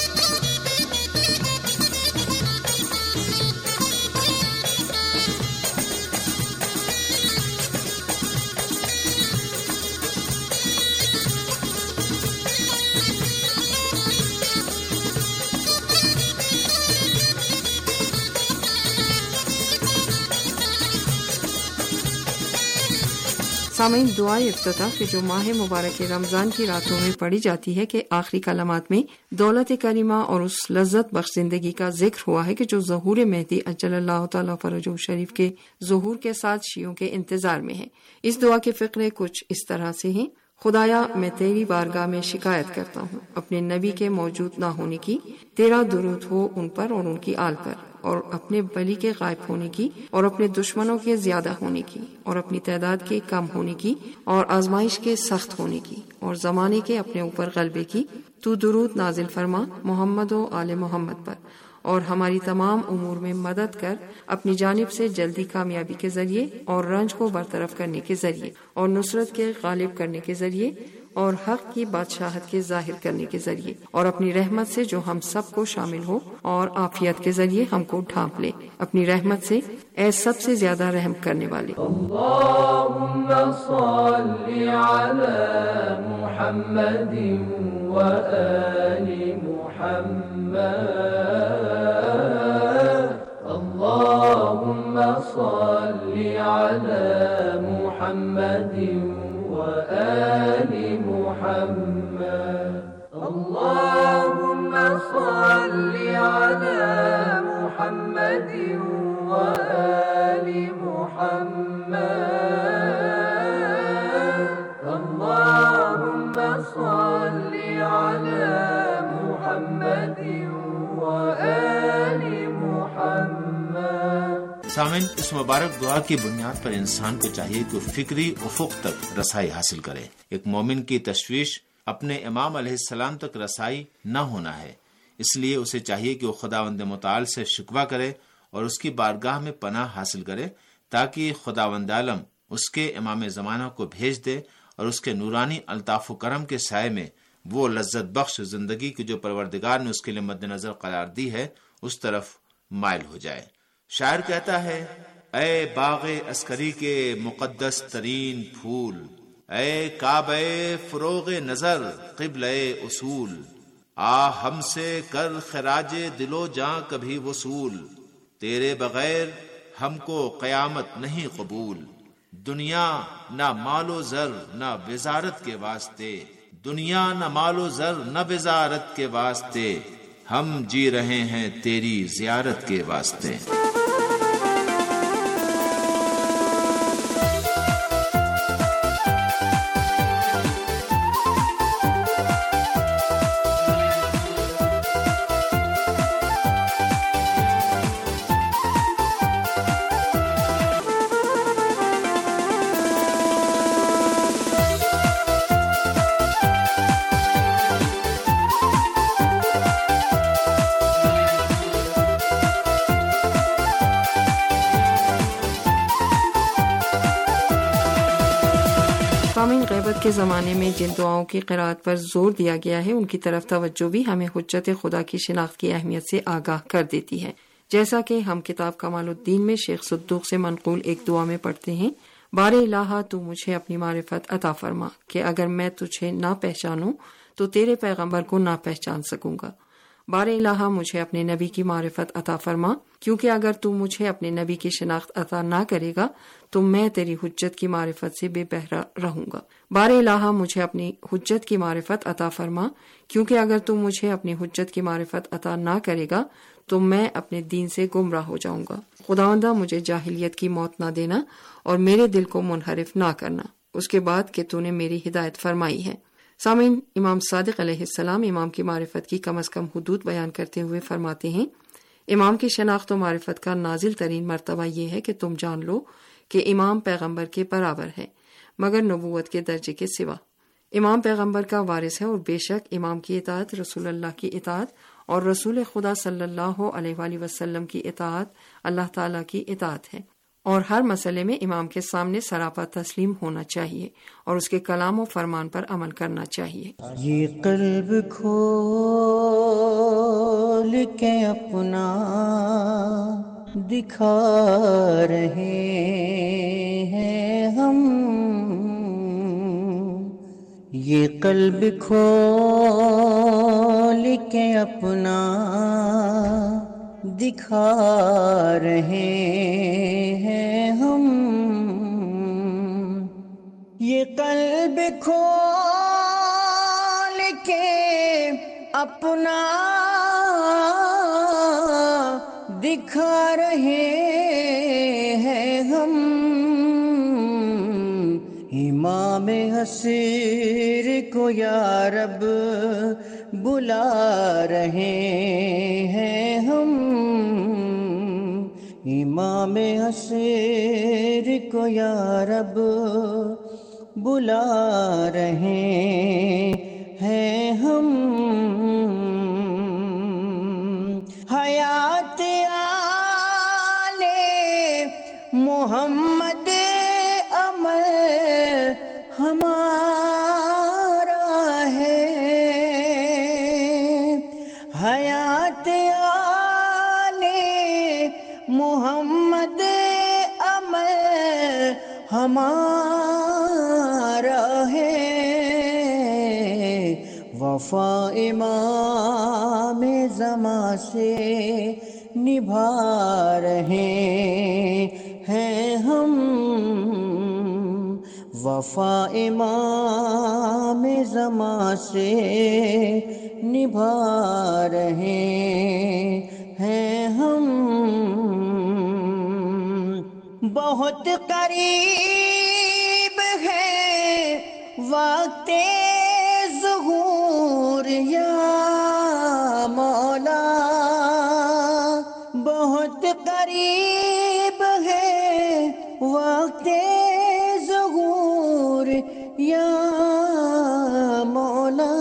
سامعین، دعائے افتتاح کہ جو ماہ مبارک رمضان کی راتوں میں پڑھی جاتی ہے کہ آخری کلمات میں دولت کریمہ اور اس لذت بخش زندگی کا ذکر ہوا ہے کہ جو ظہور مہدی اجل اللہ تعالیٰ فرجہ شریف کے ظہور کے ساتھ شیعوں کے انتظار میں ہے۔ اس دعا کے فقرے کچھ اس طرح سے ہیں: خدایا، میں تیری بارگاہ میں شکایت کرتا ہوں اپنے نبی کے موجود نہ ہونے کی، تیرا درود ہو ان پر اور ان کی آل پر، اور اپنے ولی کے غائب ہونے کی، اور اپنے دشمنوں کے زیادہ ہونے کی، اور اپنی تعداد کے کم ہونے کی، اور آزمائش کے سخت ہونے کی، اور زمانے کے اپنے اوپر غلبے کی۔ تو درود نازل فرما محمد و آل محمد پر، اور ہماری تمام امور میں مدد کر اپنی جانب سے جلدی کامیابی کے ذریعے، اور رنج کو برطرف کرنے کے ذریعے، اور نصرت کے غالب کرنے کے ذریعے، اور حق کی بادشاہت کے ظاہر کرنے کے ذریعے، اور اپنی رحمت سے جو ہم سب کو شامل ہو، اور عافیت کے ذریعے ہم کو ڈھانپ لے اپنی رحمت سے، اے سب سے زیادہ رحم کرنے والے۔ اللہم صل علی محمد و آل محمد، اللہم صل علی محمد وآل محمد، اللهم صل على محمد وآل محمد، اللهم صل على محمد وآل محمد۔ سامعین، اس مبارک دعا کی بنیاد پر انسان کو چاہیے کہ فکری افق تک رسائی حاصل کرے۔ ایک مومن کی تشویش اپنے امام علیہ السلام تک رسائی نہ ہونا ہے، اس لیے اسے چاہیے کہ وہ خداوند متعال سے شکوہ کرے اور اس کی بارگاہ میں پناہ حاصل کرے، تاکہ خداوند عالم اس کے امام زمانہ کو بھیج دے اور اس کے نورانی الطاف و کرم کے سائے میں وہ لذت بخش زندگی کی جو پروردگار نے اس کے لیے مد نظر قرار دی ہے اس طرف مائل ہو جائے۔ شاعر کہتا ہے: اے باغ عسکری کے مقدس ترین پھول، اے کعبہ فروغ نظر قبلہ اصول، آ ہم سے کر خراج دل و جاں کبھی وصول، تیرے بغیر ہم کو قیامت نہیں قبول، دنیا نہ مال و زر نہ وزارت کے واسطے، دنیا نہ مال و زر نہ وزارت کے واسطے، ہم جی رہے ہیں تیری زیارت کے واسطے۔ سامعین، غیبت کے زمانے میں جن دعاؤں کی قرأت پر زور دیا گیا ہے ان کی طرف توجہ بھی ہمیں حجت خدا کی شناخت کی اہمیت سے آگاہ کر دیتی ہے، جیسا کہ ہم کتاب کمال الدین میں شیخ صدوق سے منقول ایک دعا میں پڑھتے ہیں: بار الہ تو مجھے اپنی معرفت عطا فرما کہ اگر میں تجھے نہ پہچانوں تو تیرے پیغمبر کو نہ پہچان سکوں گا۔ بار الہ مجھے اپنے نبی کی معرفت عطا فرما، کیونکہ اگر تو مجھے اپنے نبی کی شناخت عطا نہ کرے گا تو میں تیری حجت کی معرفت سے بے بہرہ رہوں گا۔ بار الہ مجھے اپنی حجت کی معرفت عطا فرما، کیونکہ اگر تو مجھے اپنی حجت کی معرفت عطا نہ کرے گا تو میں اپنے دین سے گمراہ ہو جاؤں گا۔ خداوندہ، مجھے جاہلیت کی موت نہ دینا اور میرے دل کو منحرف نہ کرنا اس کے بعد کہ تو نے میری ہدایت فرمائی ہے۔ سامعین، امام صادق علیہ السلام امام کی معرفت کی کم از کم حدود بیان کرتے ہوئے فرماتے ہیں: امام کی شناخت و معرفت کا نازل ترین مرتبہ یہ ہے کہ تم جان لو کہ امام پیغمبر کے برابر ہے، مگر نبوت کے درجے کے سوا۔ امام پیغمبر کا وارث ہے اور بے شک امام کی اطاعت رسول اللہ کی اطاعت اور رسول خدا صلی اللہ علیہ وآلہ وسلم کی اطاعت اللہ تعالیٰ کی اطاعت ہے، اور ہر مسئلے میں امام کے سامنے سراپا تسلیم ہونا چاہیے اور اس کے کلام و فرمان پر عمل کرنا چاہیے۔ یہ قلب کھول کے اپنا دکھا رہے ہیں ہم، یہ قلب کھول کے اپنا دکھا رہے ہیں ہم، یہ قلب کھول کے اپنا دکھا رہے ہیں ہم، امام حسیر کو یا رب بلا رہے ہیں ہم، امام حسیر کو یا رب بلا رہے ہیں ہم، حیات آل محمد عمل ہمارا ہے، حیات آل محمد عمل ہمارا ہے، وفا امام زمان سے نبھا رہے ہیں ہم، وفا امام زمان سے نبھا رہے ہیں ہم، بہت قریب ہے وقت ظہور یا مولا، بہت قریب ہے وقت ظہور یا مولا،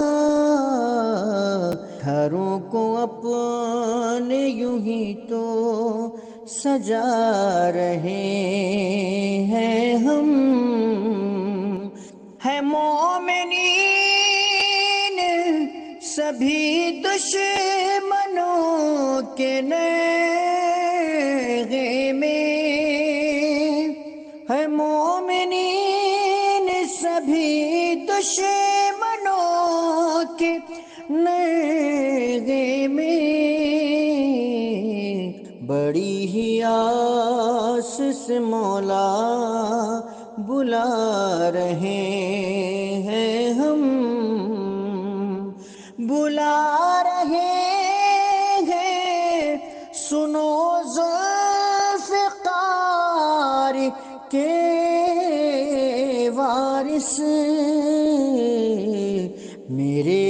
گھروں کو اپنے یوں ہی تو سجا رہے ہیں ہم، ہے مومنین سبھی دشمنوں کے نیغے میں، ہے مومنین سبھی دشمنوں کے نیغے میں، بڑی ہی آس سے مولا بلا رہے ہیں ہم، بلا رہے ہیں، سنو ذوالفقار کے وارث، میرے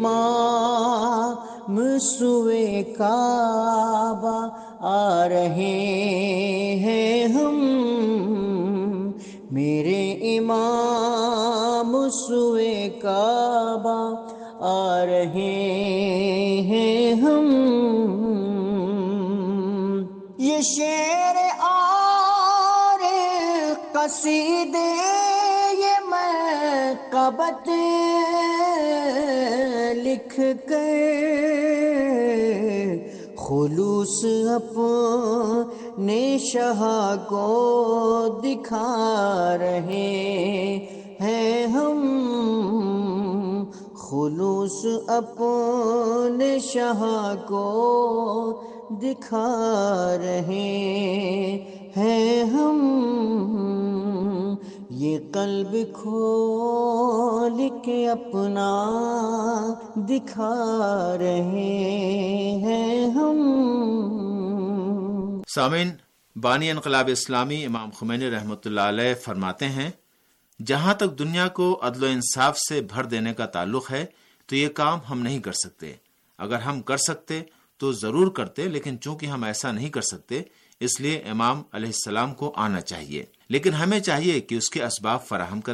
امام سوئے کعبہ آ رہے ہیں ہم، میرے امام سوئے کعبہ آ رہے ہیں ہم، یہ شعر اور قصیدے یہ منقبت لکھ کر خلوص اپنے شاہ کو دکھا رہے ہیں ہم، خلوص اپنے شاہ کو دکھا رہے ہیں ہم، یہ قلب کھول کے اپنا دکھا رہے ہیں ہم۔ سامعین، بانی انقلاب اسلامی امام خمینی رحمۃ اللہ علیہ فرماتے ہیں، جہاں تک دنیا کو عدل و انصاف سے بھر دینے کا تعلق ہے تو یہ کام ہم نہیں کر سکتے، اگر ہم کر سکتے تو ضرور کرتے، لیکن چونکہ ہم ایسا نہیں کر سکتے اس لیے امام علیہ السلام کو آنا چاہیے، لیکن ہمیں چاہیے کہ اس کے اسباب فراہم کریں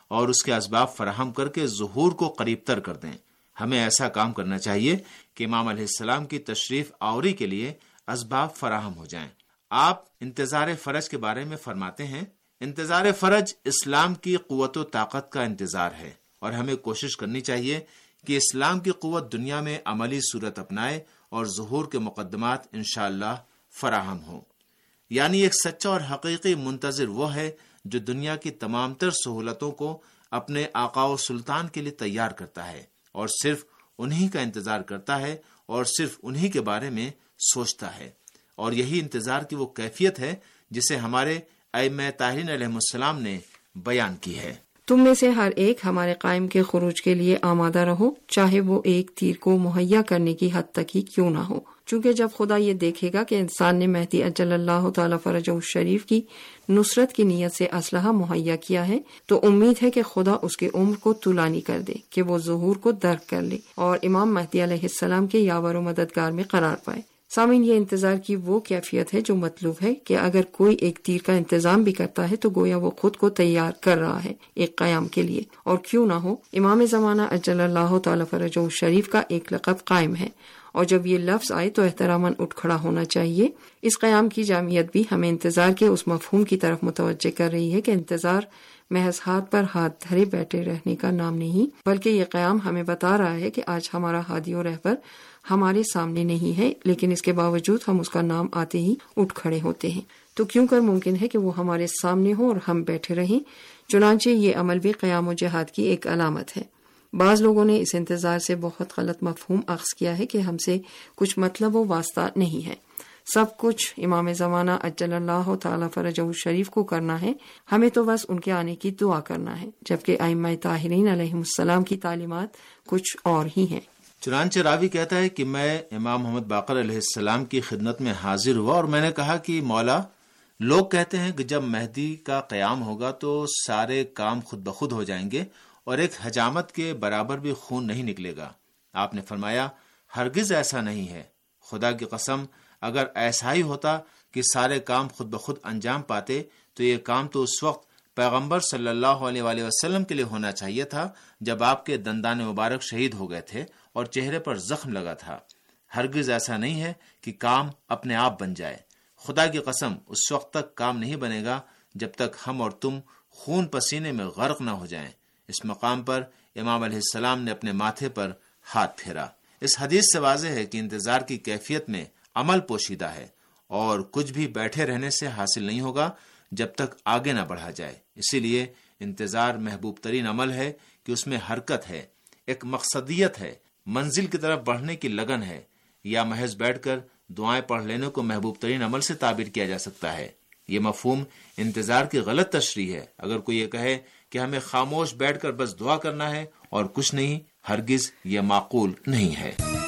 اور اس کے اسباب فراہم کر کے ظہور کو قریب تر کر دیں۔ ہمیں ایسا کام کرنا چاہیے کہ امام علیہ السلام کی تشریف آوری کے لیے اسباب فراہم ہو جائیں۔ آپ انتظار فرج کے بارے میں فرماتے ہیں، انتظار فرج اسلام کی قوت و طاقت کا انتظار ہے، اور ہمیں کوشش کرنی چاہیے کہ اسلام کی قوت دنیا میں عملی صورت اپنائے اور ظہور کے مقدمات انشاءاللہ فراہم ہوں۔ یعنی ایک سچا اور حقیقی منتظر وہ ہے جو دنیا کی تمام تر سہولتوں کو اپنے آقا و سلطان کے لیے تیار کرتا ہے، اور صرف انہی کا انتظار کرتا ہے اور صرف انہی کے بارے میں سوچتا ہے۔ اور یہی انتظار کی وہ کیفیت ہے جسے ہمارے ائمہ طاہرین علیہ السلام نے بیان کی ہے۔ تم میں سے ہر ایک ہمارے قائم کے خروج کے لیے آمادہ رہو، چاہے وہ ایک تیر کو مہیا کرنے کی حد تک ہی کیوں نہ ہو، چونکہ جب خدا یہ دیکھے گا کہ انسان نے مہدی اجل اللہ تعالی فرجہ الشریف کی نصرت کی نیت سے اسلحہ مہیا کیا ہے، تو امید ہے کہ خدا اس کی عمر کو طولانی کر دے کہ وہ ظہور کو درک کر لے اور امام مہدی علیہ السلام کے یاور و مددگار میں قرار پائے۔ سامعین، یہ انتظار کی وہ کیفیت ہے جو مطلوب ہے کہ اگر کوئی ایک تیر کا انتظام بھی کرتا ہے تو گویا وہ خود کو تیار کر رہا ہے ایک قیام کے لیے، اور کیوں نہ ہو، امام زمانہ اجل اللہ تعالی فرجہ الشریف کا ایک لقب قائم ہے، اور جب یہ لفظ آئے تو احتراماً اٹھ کھڑا ہونا چاہیے۔ اس قیام کی جامعیت بھی ہمیں انتظار کے اس مفہوم کی طرف متوجہ کر رہی ہے کہ انتظار محض ہاتھ پر ہاتھ دھرے بیٹھے رہنے کا نام نہیں، بلکہ یہ قیام ہمیں بتا رہا ہے کہ آج ہمارا ہادی و رہبر ہمارے سامنے نہیں ہے، لیکن اس کے باوجود ہم اس کا نام آتے ہی اٹھ کھڑے ہوتے ہیں۔ تو کیوں کر ممکن ہے کہ وہ ہمارے سامنے ہو اور ہم بیٹھے رہیں۔ چنانچہ یہ عمل بھی قیام و جہاد کی ایک علامت ہے۔ بعض لوگوں نے اس انتظار سے بہت غلط مفہوم اخذ کیا ہے کہ ہم سے کچھ مطلب و واسطہ نہیں ہے، سب کچھ امام زمانہ اجل اللہ تعالی فرجہ الشریف کو کرنا ہے، ہمیں تو بس ان کے آنے کی دعا کرنا ہے، جبکہ ائمہ طاہرین علیہ السلام کی تعلیمات کچھ اور ہی ہیں۔ چنانچہ راوی کہتا ہے کہ میں امام محمد باقر علیہ السلام کی خدمت میں حاضر ہوا اور میں نے کہا کہ مولا، لوگ کہتے ہیں کہ جب مہدی کا قیام ہوگا تو سارے کام خود بخود ہو جائیں گے اور ایک حجامت کے برابر بھی خون نہیں نکلے گا۔ آپ نے فرمایا، ہرگز ایسا نہیں ہے، خدا کی قسم اگر ایسا ہی ہوتا کہ سارے کام خود بخود انجام پاتے تو یہ کام تو اس وقت پیغمبر صلی اللہ علیہ وآلہ وسلم کے لیے ہونا چاہیے تھا جب آپ کے دندان مبارک شہید ہو گئے تھے اور چہرے پر زخم لگا تھا۔ ہرگز ایسا نہیں ہے کہ کام اپنے آپ بن جائے۔ خدا کی قسم اس وقت تک کام نہیں بنے گا جب تک ہم اور تم خون پسینے میں غرق نہ ہو جائیں۔ اس مقام پر امام علیہ السلام نے اپنے ماتھے پر ہاتھ پھیرا۔ اس حدیث سے واضح ہے کہ انتظار کی کیفیت میں عمل پوشیدہ ہے اور کچھ بھی بیٹھے رہنے سے حاصل نہیں ہوگا جب تک آگے نہ بڑھا جائے۔ اسی لیے انتظار محبوب ترین عمل ہے کہ اس میں حرکت ہے، ایک مقصدیت ہے، منزل کی طرف بڑھنے کی لگن ہے، یا محض بیٹھ کر دعائیں پڑھ لینے کو محبوب ترین عمل سے تعبیر کیا جا سکتا ہے۔ یہ مفہوم انتظار کی غلط تشریح ہے۔ اگر کوئی یہ کہے کہ ہمیں خاموش بیٹھ کر بس دعا کرنا ہے اور کچھ نہیں، ہرگز یہ معقول نہیں ہے۔